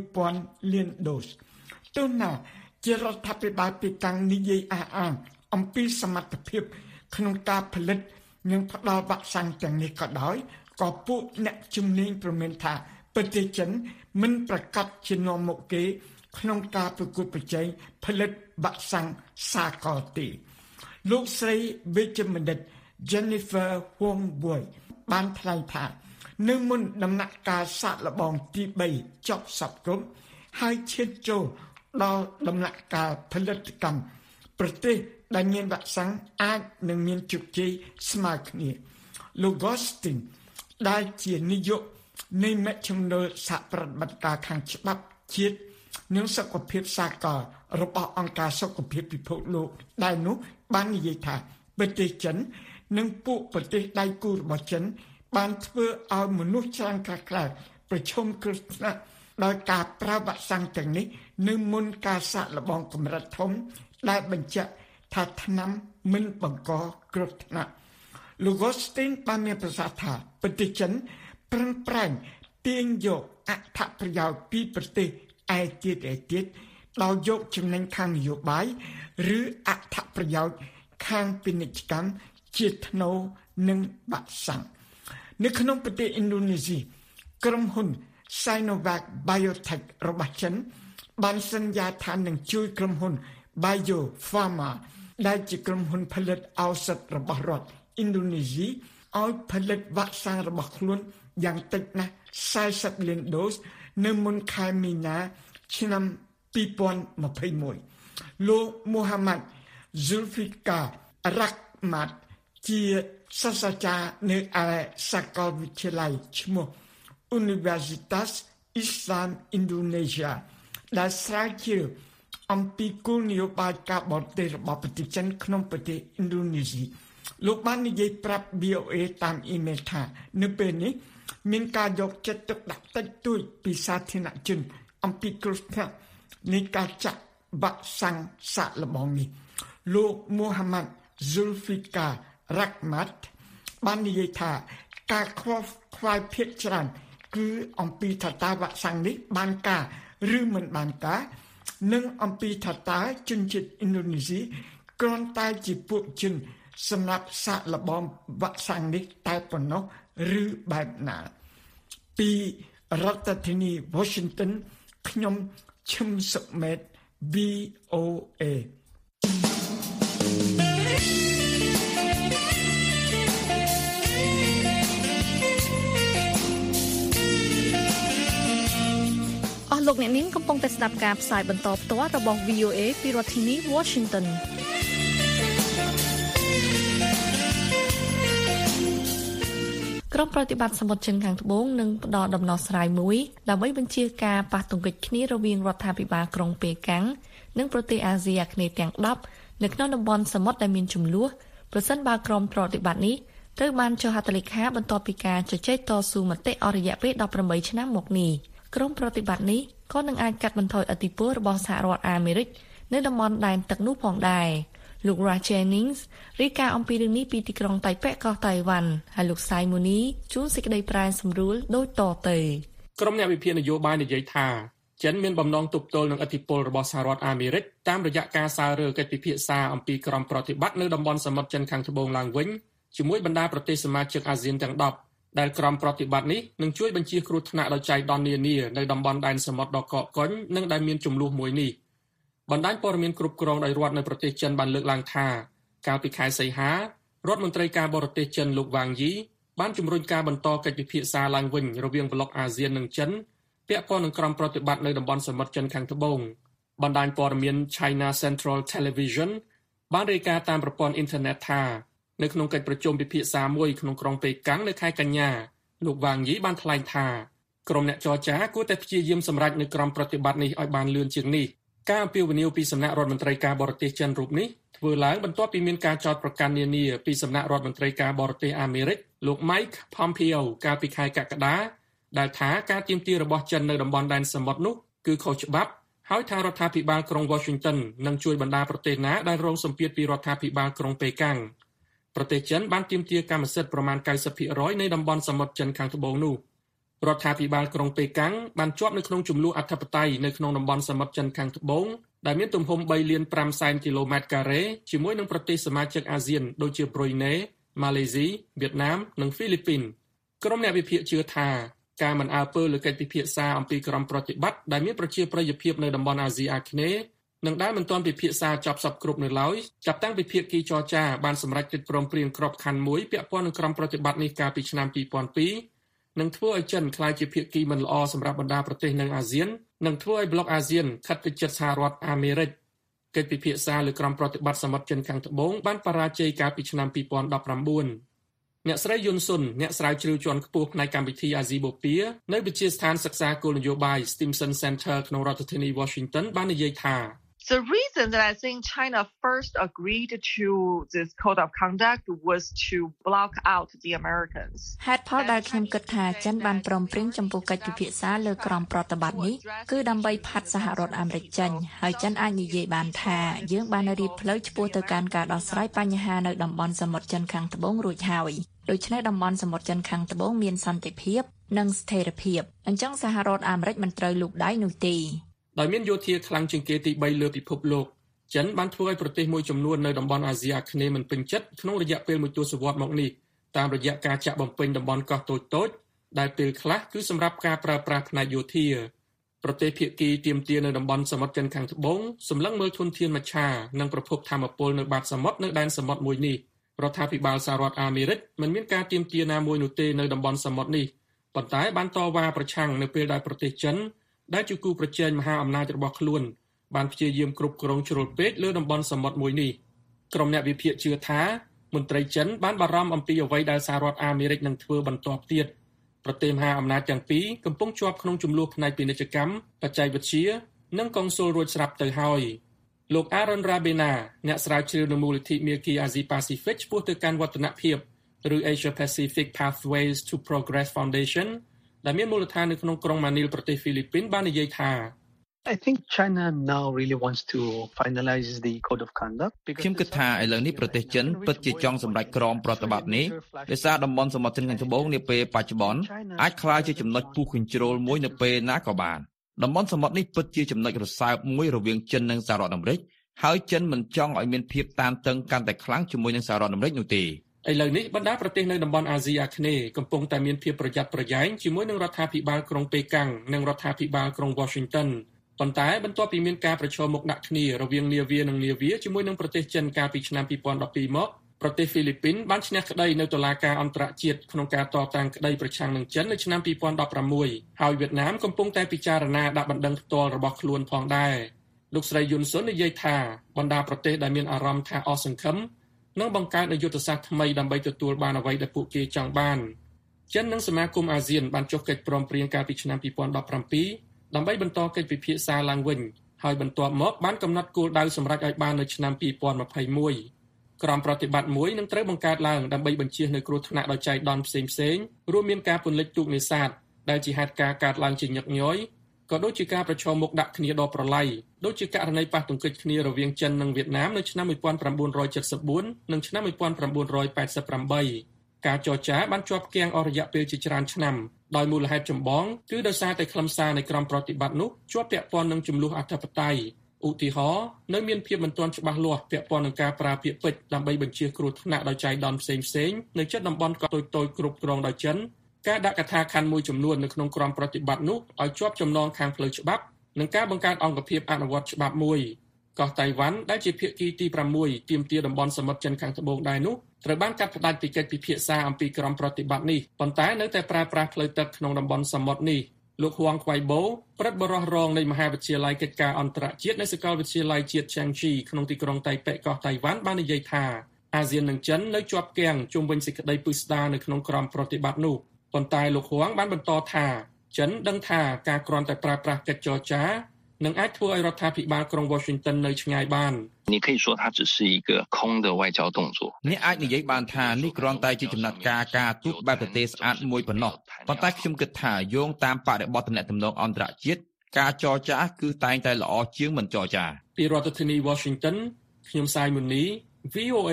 1000 លានដូសទោះណាជារដ្ឋាភិបាលទីតាំងនិយាយអះអាងអំពីសមត្ថភាពក្នុងការផលិតនិងផ្ដល់វ៉ាក់សាំងទាំងនេះក៏ដោយក៏ពួកអ្នកជំនាញប្រមានថាប្រទេសចិនមិនប្រកាសជានាំមុខគេក្នុងការប្រកួតប្រជែងផលិតវ៉ាក់សាំងសាកលទេលោកស្រីវិជ្ជបណ្ឌិត Jennifer Huang Boy បានថ្លែងថានៅមុនដំណាក់កាលសាកល្បងទី3ចប់សពគ្រប់ហើយឈានចូលដល់ដំណាក់កាលផលិតកម្មប្រទេសដែលមានវ៉ាក់សាំងអាចនឹងមានជោគជ័យស្មើគ្នាលោក Gostin ដែលជានាយកនៃមជ្ឈមណ្ឌលសហប្រតិបត្តិការខាងច្បាប់ជាតិនិងសុខភាពសាកលរបស់អង្គការសុខភាពពិភពលោកដែលនោះបាននិយាយថាប្រទេសចិននិងពួកប្រទេសដៃគូរបស់ចិនបានធ្វើឲ្យមនុស្សច្រើនខ្លះប្រឈមគ្រោះថ្នាក់ដោយការប្រើវ៉ាក់សាំងទាំងនេះនៅមុនការសាកល្បងកម្រិតធំដែលបញ្ជាក់ថាថ្នាំមិនបង្កគ្រោះថ្នាក់លោក Gostin បានមានប្រសាសន៍ថាប្រទេសចិនប្រឹងប្រែងទាញយកអត្ថប្រយោជន៍ពីប្រទេសឯទៀតដោយយកចំណេញខាងនយោបាយឬអត្ថប្រយោជន៍ខាងពាណិជ្ជកម្មជាថ្នូរនិងវ៉ាក់សាំងនៅក្នុងប្រទេសឥណ្ឌូនេស៊ីក្រុមហ៊ុន Sinovac Biotech របស់ចិនបានសន្យាថានឹងជួយក្រុមហ៊ុន Bio-Farma ដែលជាក្រុមហ៊ុនផលិតឱសថរបស់រដ្ឋឥណ្ឌូនេស៊ីឲ្យផលិតវ៉ាក់សាំងរបស់ខ្លួនយ៉ាងតិចណាស់40លានដូសនៅមុនខែមីនាឆ្នាំ2021លោក Mohammad Zulfikar Rahmat ជាសាស្ត្រាចារ្យនៅឯសាកលវិទ្យាល័យឈ្មោះ Universitas Islam Indonesia ដែលស្រាវជ្រាវអំពីគោលនយោបាយការបរទេសរបស់ប្រទេសចិនក្នុងប្រទេសឥណ្ឌូនេស៊ីលោកបាននិយាយប្រាប់ VOA តាមអ៊ីមែលថានៅពេលនេះមានការយកចិត្តទុកដាក់តិចតួចពីសាធារណជនអំពីគ្រោះថ្នាក់នៃការចាក់វ៉ាក់សាំងសាកល្បងនេះលោក Mohammad Zulfikar Rahmat បាននិយាយថាការខ្វល់ខ្វាយភាគច្រើនគឺអំពីថាតើវ៉ាក់សាំងនេះបានការឬមិនបានការនិងអំពីថាតើជនជាតិឥណ្ឌូនេស៊ីគ្រាន់តែជាពួកជនសម្រាប់សាកល្បងវ៉ាក់សាំងនេះតែប៉ុណ្ណោះឬបែបណាពីរដ្ឋធានី Washington ខ្ញុំឈឹមសុមេត VOA លោកអ្នកនាងកំពុងតែស្ដាប់ការផ្សាយបន្តផ្ទាល់របស់ VOA ពីរដ្ឋធានី Washington ក្រុមប្រតិបត្តិសមុទ្រចិនខាងត្បូងនឹងផ្ដល់ដំណោះស្រាយមួយដើម្បីបញ្ជាការប៉ះទង្គិចគ្នារវាងរដ្ឋាភិបាលក្រុងប៉េកាំងនិងប្រទេសអាស៊ីអាគ្នេយ៍ទាំង10នៅក្នុងតំបន់សមុទ្រដែលមានជម្លោះប្រសិនបើក្រុមប្រតិបត្តិនេះត្រូវបានចុះហត្ថលេខាបន្ទាប់ពីការជជែកតស៊ូមតិអស់រយៈពេល18ឆ្នាំមកនេះក្រុមប្រតិបត្តិនេះក៏នឹងអាចកាត់បន្ថយឥទ្ធិពលរបស់សហរដ្ឋអាមេរិកនៅតំបន់ដែនទឹកនោះផងដែរលោក Raj Jennings រាយការណ៍អំពីរឿងនេះពីទីក្រុងតៃប៉េកោះតៃវ៉ាន់ហើយលោក Simoni ជួនសេចក្តីប្រែសម្រួលដូចតទៅក្រុមអ្នកវិភាគនយោបាយនិយាយថាចិនមានបំណងទប់ទល់នឹងឥទ្ធិពលរបស់សហរដ្ឋអាមេរិកតាមរយៈការសាររើកិច្ចពិភាក្សាអំពីក្រុមប្រតិបត្តិនៅតំបន់សមុទ្រចិនខាងត្បូងឡើងវិញជាមួយបណ្ដាប្រទេសសមាជិកអាស៊ានទាំង10ដែលក្រុមប្រតិបត្តិនេះនឹងជួយបញ្ជៀសគ្រោះថ្នាក់ដល់ចៃដន្យនានានៅតំបន់ដែនសមុទ្រដ៏កកកុញនិងដែលមានជម្លោះមួយនេះបណ្ដាញព័ត៌មានគ្រប់គ្រងដោយរដ្ឋនៅប្រទេសចិនបានលើកឡើងថាកាលពីខែសីហារដ្ឋមន្ត្រីការបរទេសចិនលោកវ៉ាងយីបានជំរុញការបន្តកិច្ចពិភាក្សាឡើងវិញរវាងប្លុកអាស៊ាននិងចិនពាក់ព័ន្ធនឹងក្រុមប្រតិបត្តិនៅតំបន់សមុទ្រចិនខាងត្បូងបណ្ដាញព័ត៌មាន China Central Television បានរាយការណ៍តាមប្រព័ន្ធអ៊ីនធឺណិតថានៅក្នុងកិច្ចប្រជុំពិភាក្សាមួយក្នុងក្រុងប៉េកាំងនៅខែកញ្ញាលោកវ៉ាងយីបានថ្លែងថាក្រុមអ្នកចរចាគួរតែព្យាយាមសម្រេចនូវក្រុមប្រតិបត្តិនេះឲ្យបានលឿនជាងនេះការអំពាវនាវពីសំណាក់រដ្ឋមន្ត្រីការបរទេសចិនរូបនេះធ្វើឡើងបន្ទាប់ពីមានការចោទប្រកាន់នានាពីសំណាក់រដ្ឋមន្ត្រីការបរទេសអាមេរិកលោក Mike Pompeo កាលពីខែកក្កដាដែលថាការទាមទាររបស់ចិននៅតំបន់ដែនសមុទ្រនោះគឺខុសច្បាប់ហើយថារដ្ឋាភិបាលក្រុង Washington នឹងជួយបណ្ដាប្រទេសណាដែលរងសម្ពាធពីរដ្ឋាភិបាលក្រុងប៉េកាំងប្រទេសចិនបានទាមទារកម្មសិទ្ធិប្រមាណ 90% នៃតំបន់សមុទ្រចិនខាងត្បូងនោះរដ្ឋាភិបាលក្រុងប៉េកាំងបានជាប់នៅក្នុងជម្លោះអធិបតេយ្យនៅក្នុងតំបន់សមុទ្រចិនខាងត្បូងដែលមានទំហំ 3 លាន 5 សែនគីឡូម៉ែត្រការ៉េជាមួយនឹងប្រទេសសមាជិកអាស៊ានដូចជាប្រ៊ុយណេ ម៉ាឡេស៊ី វៀតណាម និងហ្វីលីពីនក្រុមអ្នកវិភាគជឿថាការមិនអើពើលើកិច្ចពិភាក្សាអំពីក្រុមប្រតិបត្តិដែលមានប្រជាប្រិយភាពនៅតំបន់អាស៊ីអាគ្នេយ៍នឹងដែលមិនទាន់ពិភាក្សាចប់សពគ្រប់នៅឡើយចាប់តាំងពីភាគីចរចាបានសម្រេចកិច្ចព្រមព្រៀងក្របខ័ណ្ឌមួយពាក់ព័ន្ធនឹងក្រុមប្រតិបត្តិនេះកាលពីឆ្នាំ 2002 នឹងធ្វើឲ្យចិនក្លាយជាភាគីមិនល្អសម្រាប់បណ្ដាប្រទេសនៅអាស៊ាននិងធ្វើឲ្យប្លុកអាស៊ានខិតទៅជិតសហរដ្ឋអាមេរិកកិច្ចពិភាក្សាលើក្រុមប្រតិបត្តិសមុទ្រចិនខាងត្បូងបានបរាជ័យកាលពីឆ្នាំ 2019 អ្នកស្រីយុនស៊ុនអ្នកស្រាវជ្រាវជាន់ខ្ពស់ផ្នែកកម្មវិធីអាស៊ីបូព៌ានៅវិទ្យាស្ថានសិក្សាគោលនយោបាយ Stimson Center ក្នុងរដ្ឋធានី Washington បាននិយាយថា The reason that I think China first agreed to this code of conduct was to block out the Americans. ហេតុផលដែលខ្ញុំគិតថាចិនបានព្រមព្រៀងចំពោះកិច្ចពិភាក្សាលើក្រុមប្រតិបត្តិនេះគឺដើម្បីផាត់សហរដ្ឋអាមេរិកចេញហើយចិនអាចនិយាយបានថាយើងបានរៀបផ្លូវឆ្ពោះទៅកាន់ការដោះស្រាយបញ្ហានៅតំបន់សមុទ្រចិនខាងត្បូងរួចហើយដូច្នេះតំបន់សមុទ្រចិនខាងត្បូងមានសន្តិភាពនិងស្ថិរភាពអញ្ចឹងសហរដ្ឋអាមេរិកមិនត្រូវលូកដៃនោះទេដោយមានយោធាខ្លាំងជាងគេទី3លើពិភពលោកចិនបានធ្វើឲ្យប្រទេសមួយចំនួននៅតំបន់អាស៊ីអាគ្នេយ៍មិនពេញចិត្តក្នុងរយៈពេលមួយទសវត្សរ៍មកនេះតាមរយៈការចាក់បំពេញតំបន់កោះតូចៗដែលពេលខ្លះគឺសម្រាប់ការប្រើប្រាស់ផ្នែកយោធាប្រទេសភាគីទាមទារនៅតំបន់សមុទ្រចិនខាងត្បូងសម្លឹងមើលធនធានមច្ឆានិងប្រភពថាមពលនៅបាតសមុទ្រនៅដែនសមុទ្រមួយនេះរដ្ឋាភិបាលសហរដ្ឋអាមេរិកមិនមានការទាមទារណាមួយនោះទេនៅតំបន់សមុទ្រនេះប៉ុន្តែបានតវ៉ាប្រឆាំងនៅពេលដែលប្រទេសចិនដែលជាគូប្រជែងមហាអំណាចរបស់ខ្លួនបានព្យាយាមគ្រប់គ្រងជ្រុលពេកលើតំបន់សមុទ្រមួយនេះក្រុមអ្នកវិភាគជឿថាមន្ត្រីចិនបានបារម្ភអំពីអ្វីដែលសហរដ្ឋអាមេរិកនឹងធ្វើបន្ទាប់ទៀតប្រទេសមហាអំណាចទាំងពីរកំពុងជាប់ក្នុងជម្លោះផ្នែកពាណិជ្ជកម្មបច្ចេកវិទ្យានិងកុងស៊ុលរួចស្រាប់ទៅហើយលោក Aaron Rabena អ្នកស្រាវជ្រាវនៅមូលនិធិមេគីអាស៊ីប៉ាស៊ីហ្វិកឆ្ពោះទៅកាន់វឌ្ឍនភាពឬ Asia Pacific Pathways to Progress Foundation ដែលមានមូលដ្ឋាននៅក្នុងក្រុងម៉ានីលប្រទេសហ្វីលីពីនបាននិយាយថា I think China now really wants to finalize the code of conduct ខ្ញុំគិតថាឥឡូវនេះប្រទេសចិនពិតជាចង់សម្រេចក្រមប្រតិបត្តិនេះដោយសារតំបន់សមុទ្រចិនខាងត្បូងនាពេលបច្ចុប្បន្នអាចក្លាយជាចំណុចពុះកញ្ជ្រោលមួយនៅពេលណាក៏បានតំបន់សមុទ្រនេះពិតជាចំណុចរសើបមួយរវាងចិននិងសហរដ្ឋអាមេរិកហើយចិនមិនចង់ឲ្យមានភាពតានតឹងកាន់តែខ្លាំងជាមួយនឹងសហរដ្ឋអាមេរិកនោះទេឥឡូវនេះបណ្ដាប្រទេសនៅតំបន់អាស៊ីអាគ្នេយ៍កំពុងតែមានភាពប្រយ័ត្នប្រយែងជាមួយនឹងរដ្ឋាភិបាលក្រុងប៉េកាំងនិងរដ្ឋាភិបាលក្រុង Washington ប៉ុន្តែបន្ទាប់ពីមានការប្រឈមមុខដាក់គ្នារវាងនាវានិងនាវាជាមួយនឹងប្រទេសចិនកាលពីឆ្នាំ 2012 មកប្រទេសហ្វីលីពីនបានឈ្នះក្តីនៅតុលាការអន្តរជាតិក្នុងការតតាំងក្តីប្រឆាំងនឹងចិននៅឆ្នាំ 2016 ហើយវៀតណាមកំពុងតែពិចារណាដាក់បណ្ដឹងផ្ទាល់របស់ខ្លួនផងដែរលោកស្រីយុនស៊ុននិយាយថាបណ្ដាប្រទេសដែលមានអារម្មណ៍ថាអស់សង្ឃឹមនឹងបង្កើតយុទ្ធសាស្ត្រថ្មីដើម្បីទទួលបានអ្វីដែលពួកគេចង់បានចិននិងសមាគមអាស៊ានបានចុះកិច្ចព្រមព្រៀងកាលពីឆ្នាំ 2017 ដើម្បីបន្តកិច្ចពិភាក្សាឡើងវិញហើយបន្ទាប់មកបានកំណត់គោលដៅសម្រេចឲ្យបាននៅឆ្នាំ 2021 ក្រុមប្រតិបត្តិមួយនឹងត្រូវបង្កើតឡើងដើម្បីបញ្ជៀសនៅគ្រោះថ្នាក់ដោយចៃដន្យផ្សេងៗរួមមានការពន្លិចទូកនេសាទដែលជាហេតុការណ៍កើតឡើងជាញឹកញយក៏ដូចជាការប្រឈមមុខដាក់គ្នាដ៏ប្រឡ័យដូចជាករណីប៉ះទង្គិចគ្នារវាងចិននិងវៀតណាមនៅឆ្នាំ 1974 និងឆ្នាំ 1988 ការចរចាបានជាប់គាំងអស់រយៈពេលជាច្រើនឆ្នាំដោយមូលហេតុចម្បងគឺដោយសារតែខ្លឹមសារនៃក្រុមប្រតិបត្តិនោះជាប់ពាក់ព័ន្ធនឹងជម្លោះអធិបតេយ្យឧទាហរណ៍នៅមានភាពមិនទាន់ច្បាស់លាស់ពាក់ព័ន្ធនឹងការប្រើពាក្យពេចន៍ដើម្បីបញ្ជៀសគ្រោះថ្នាក់ដោយចៃដន្យផ្សេងៗនៅជិតតំបន់កោះតូចៗគ្រប់គ្រងដោយចិនការដាក់កថាខណ្ឌមួយចំនួននៅក្នុងក្រុមប្រតិបត្តិនោះឲ្យជាប់ចំណងខាងផ្លូវច្បាប់និងការបង្កើតអង្គភាពអនុវត្តច្បាប់មួយកោះតៃវ៉ាន់ដែលជាភាគីទី6ទាមទារតំបន់សមុទ្រចិនខាងត្បូងដែរនោះត្រូវបានកាត់ផ្តាច់ពីកិច្ចពិភាក្សាអំពីក្រុមប្រតិបត្តិនេះប៉ុន្តែនៅតែប្រើប្រាស់ផ្លូវទឹកក្នុងតំបន់សមុទ្រនេះលោកហួងខ្វៃបូប្រិទ្ធបរិះរងនៃមហាវិទ្យាល័យកិច្ចការអន្តរជាតិនៃសាកលវិទ្យាល័យជាតិឆាំងជីក្នុងទីក្រុងតៃប៉េកោះតៃវ៉ាន់បាននិយាយថាអាស៊ាននិងចិននៅជាប់គាំងជុំវិញសេចក្តីពិស្ដារនៅក្នុងក្រុមប្រតិបត្តិនោះប៉ុន្តែលោកហួងបានបន្តថាចិនដឹងថាការគ្រាន់តែប្រើប្រាស់កិច្ចចរចានឹងអាចធ្វើឲ្យរដ្ឋាភិបាលក្រុង Washington នៅឆ្ងាយបាន你可以说它只是一个空的外交动作អ្នកអាចនិយាយបានថានេះគ្រាន់តែជាចំណាត់ការការទូតបែបប្រទេសស្អាតមួយប៉ុណ្ណោះប៉ុន្តែខ្ញុំគិតថាយោងតាមបរិបទទំនាក់ទំនងអន្តរជាតិការចរចាគឺតែងតែល្អជាងមិនចរចាពីរដ្ឋធានី Washington ខ្ញុំសាយមុនី VOA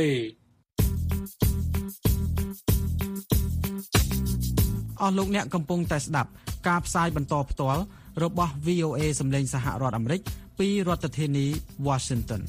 អស់លោកអ្នកកំពុងតែស្ដាប់ការផ្សាយបន្តផ្ទាល់របស់ VOA សម្លេងសហរដ្ឋអាមេរិកពីរដ្ឋធានី Washington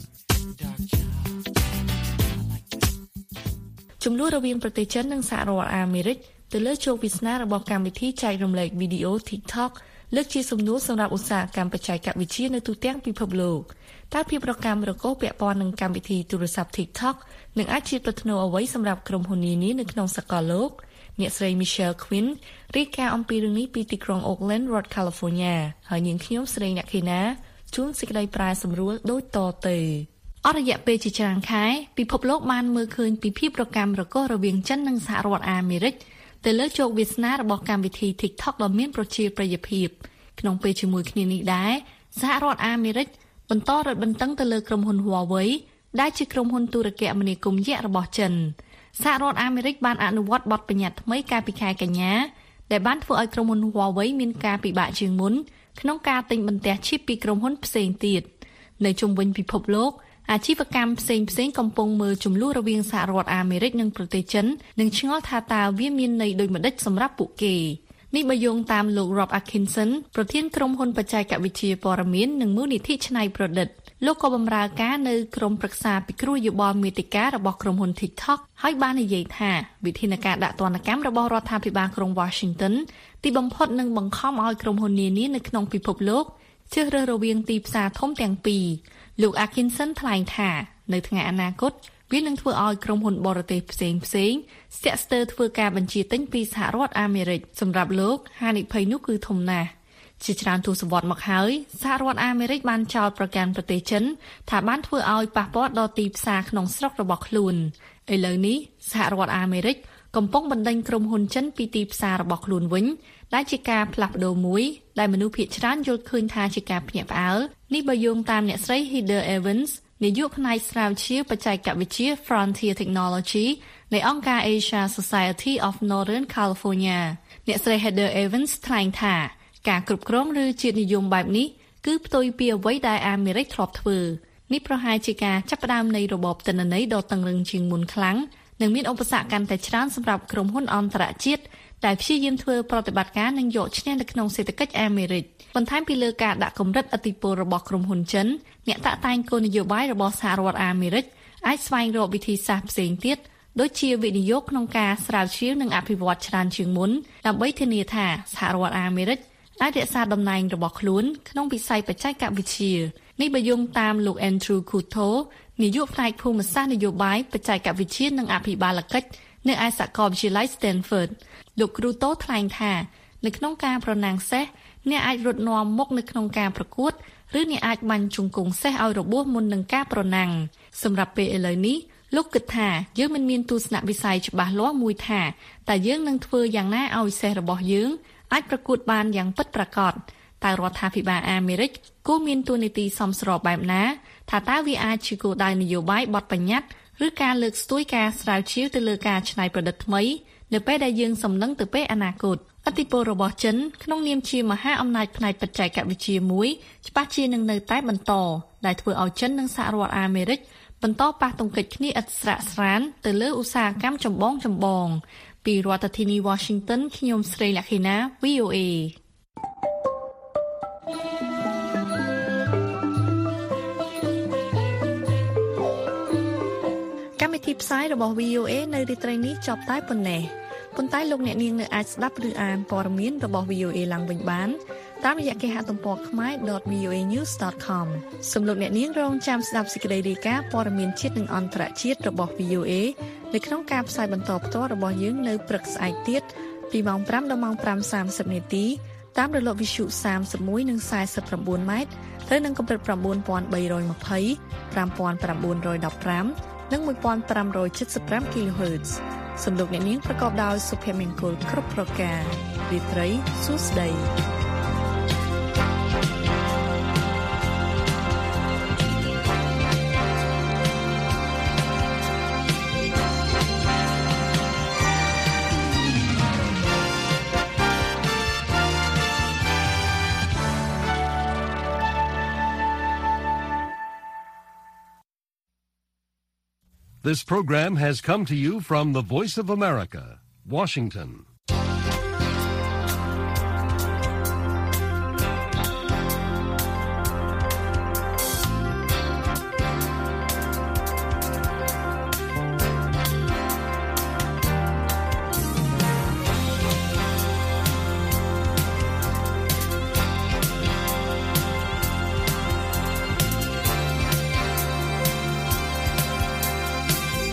ជំនួសរវាងប្រទេសចិននិងសហរដ្ឋអាមេរិកទៅលើជោគវាសនារបស់កម្មវិធីចែករំលែកវីដេអូ TikTok លើកជាសំណួរសម្រាប់ឧស្សាហកម្មបច្ចេកវិទ្យានៅទូទាំងពិភពលោកតើភាពរកម្មរកូសពាក់ព័ន្ធនឹងកម្មវិធីទូរស័ព្ទ TikTok នឹងអាចជាប្រធ្នូអ្វីសម្រាប់ក្រុមហ៊ុននានានៅក្នុងសកលលោកអ្នកស្រី Michelle Quinn រាយការណ៍អំពីរឿងនេះពីទីក្រុង Oakland រដ្ឋ California ហើយនាងខ្ញុំស្រីអ្នកខេណាជួនសេចក្តីប្រែសម្រួលដូចតទៅអស់រយៈពេលជាច្រើនខែពិភពលោកបានមើលឃើញពីភាពរកម្មរកូសរវាងចិននិងសហរដ្ឋអាមេរិកទៅលើជោគវាសនារបស់កម្មវិធី TikTok ដ៏មានប្រជាប្រិយភាពក្នុងពេលជាមួយគ្នានេះដែរសហរដ្ឋអាមេរិកបន្តរឹតបន្តឹងទៅលើក្រុមហ៊ុន Huawei ដែលជាក្រុមហ៊ុនទូរគមនាគមន៍យក្សរបស់ចិនសហរដ្ឋអាមេរិកបានអនុវត្តបទបញ្ញត្តិថ្មីកាលពីខែកញ្ញាដែលបានធ្វើឲ្យក្រុមហ៊ុន Huawei មានការពិបាកជាងមុនក្នុងការទិញបន្ទះឈីបពីក្រុមហ៊ុនផ្សេងទៀតនៅជុំវិញពិភពលោកអាជីវកម្មផ្សេងៗកំពុងមើលជម្លោះរវាងសហរដ្ឋអាមេរិកនិងប្រទេសចិននិងឆ្ងល់ថាតើវាមានន័យដូចម្តេចសម្រាប់ពួកគេនេះបើយោងតាមលោក Rob Atkinson ប្រធានក្រុមហ៊ុនបច្ចេកវិទ្យាព័ត៌មាននិងមូលនិធិច្នៃប្រឌិតលោកក៏បម្រើការនៅក្រុមប្រឹក្សាពិគ្រោះយោបល់មាតិការបស់ក្រុមហ៊ុន TikTok ហើយបាននិយាយថាវិធានការដាក់ទណ្ឌកម្មរបស់រដ្ឋាភិបាលក្រុង Washington ទីបំផុតនឹងបង្ខំឲ្យក្រុមហ៊ុននានានៅក្នុងពិភពលោកជ្រើសរើសរវាងទីផ្សារធំទាំងពីរលោក Atkinson ថ្លែងថានៅថ្ងៃអនាគតវានឹងធ្វើឲ្យក្រុមហ៊ុនបរទេសផ្សេងស្ទាក់ស្ទើរធ្វើការបញ្ជាទិញពីសហរដ្ឋអាមេរិកសម្រាប់លោកហានិភ័យនោះគឺធំណាស់ជាច្រើនទសវត្សរ៍មកហើយសហរដ្ឋអាមេរិកបានចោទប្រកាន់ប្រទេសចិនថាបានធ្វើឲ្យប៉ះពាល់ដល់ទីផ្សារក្នុងស្រុករបស់ខ្លួនឥឡូវនេះសហរដ្ឋអាមេរិកកំពុងបណ្ដេញក្រុមហ៊ុនចិនពីទីផ្សាររបស់ខ្លួនវិញដែលជាការផ្លាស់ប្ដូរមួយដែលមនុស្សភាគច្រើនយល់ឃើញថាជាការភ្ញាក់ផ្អើលនេះបើយោងតាមអ្នកស្រី Heather Evans នាយកផ្នែកស្រាវជ្រាវបច្ចេកវិទ្យា Frontier Technology នៃអង្គការ Asia Society of Northern California អ្នកស្រី Heather Evans ថ្លែងថាការគ្រប់គ្រងឬជាតិនិយមបែបនេះគឺផ្ទុយពីអ្វីដែលអាមេរិកធ្លាប់ធ្វើនេះប្រហែលជាការចាប់ផ្ដើមនៃរបបទិន្នន័យដ៏តឹងរ៉ឹងជាងមុនខ្លាំងនិងមានឧបសគ្គកាន់តែច្រើនសម្រាប់ក្រុមហ៊ុនអន្តរជាតិដែលព្យាយាមធ្វើប្រតិបត្តិការនិងយកឈ្នះនៅក្នុងសេដ្ឋកិច្ចអាមេរិកបន្ថែមពីលើការដាក់កម្រិតឥទ្ធិពលរបស់ក្រុមហ៊ុនចិនអ្នកតាក់តែងគោលនយោបាយរបស់សហរដ្ឋអាមេរិកអាចស្វែងរកវិធីសាស្ត្រផ្សេងទៀតដូចជាវិនិយោគក្នុងការស្រាវជ្រាវនិងអភិវឌ្ឍច្រើនជាងមុនដើម្បីធានាថាសហរដ្ឋអាមេរិកអាចរក្សាតំណែងរបស់ខ្លួនក្នុងវិស័យបច្ចេកវិទ្យានេះបើយោងតាមលោក Andrew Kuto នាយកផ្នែកភូមិសាស្ត្រនយោបាយបច្ចេកវិទ្យានិងអភិបាលកិច្ចនៅឯសាកលវិទ្យាល័យ Stanford លោក Kuto ថ្លែងថានៅក្នុងការប្រណាំងសេះអ្នកអាចរត់នាំមុខនៅក្នុងការប្រកួតឬអ្នកអាចបាញ់ជង្គង់សេះឲ្យរបួសមុននឹងការប្រណាំងសម្រាប់ពេលឥឡូវនេះលោកគិតថាយើងមិនមានទស្សនវិស័យច្បាស់លាស់មួយថាតើយើងនឹងធ្វើយ៉ាងណាឲ្យសេះរបស់យើងអាចប្រកួតបានយ៉ាងពិតប្រាកដតើរដ្ឋាភិបាលអាមេរិកគួរមានតួនាទីសមស្របបែបណាថាតើវាអាចជាគោលដៅនយោបាយបទបញ្ញត្តិឬការលើកស្ទួយការស្រាវជ្រាវទៅលើការច្នៃប្រឌិតថ្មីនៅពេលដែលយើងសំឡឹងទៅពេលអនាគតឥទ្ធិពលរបស់ចិនក្នុងនាមជាមហាអំណាចផ្នែកបច្ចេកវិទ្យាមួយច្បាស់ជានឹងនៅតែបន្តដែលធ្វើឲ្យចិននិងសហរដ្ឋអាមេរិកបន្តប៉ះទង្គិចគ្នាឥតស្រាកស្រានទៅលើឧស្សាហកម្មចម្បងពីរដ្ឋធានី Washington ខ្ញុំស្រីលក្ខិណា VOA កម្មវិធីផ្សាយរបស់ VOA នៅរាត្រីនេះចប់តែប៉ុណ្ណេះប៉ុន្តែលោកអ្នកនាងនៅអាចស្ដាប់ឬអានព័ត៌មានរបស់ VOA ឡើងវិញបានតាមរយៈគេហទំព័រ khmer.voanews.com សូមលោកអ្នកនាងរងចាំស្ដាប់សេចក្តីរាយការណ៍ព័ត៌មានជាតិនិងអន្តរជាតិរបស់ VOA នៅក្នុងការផ្សាយបន្តផ្ទាល់របស់យើងនៅព្រឹកស្អែកទៀតពីម៉ោង 5 ដល់ម៉ោង 5:30 នាទីតាមរលកវិទ្យុ31និង49ម៉ែត្រត្រូវនឹងកម្រិត 9320 5915 និង 1575 kHz សំឡេងអ្នកនាងប្រកបដោយសុភមង្គលគ្រប់ប្រការរាត្រីសួស្តី This program has come to you from the Voice of America, Washington.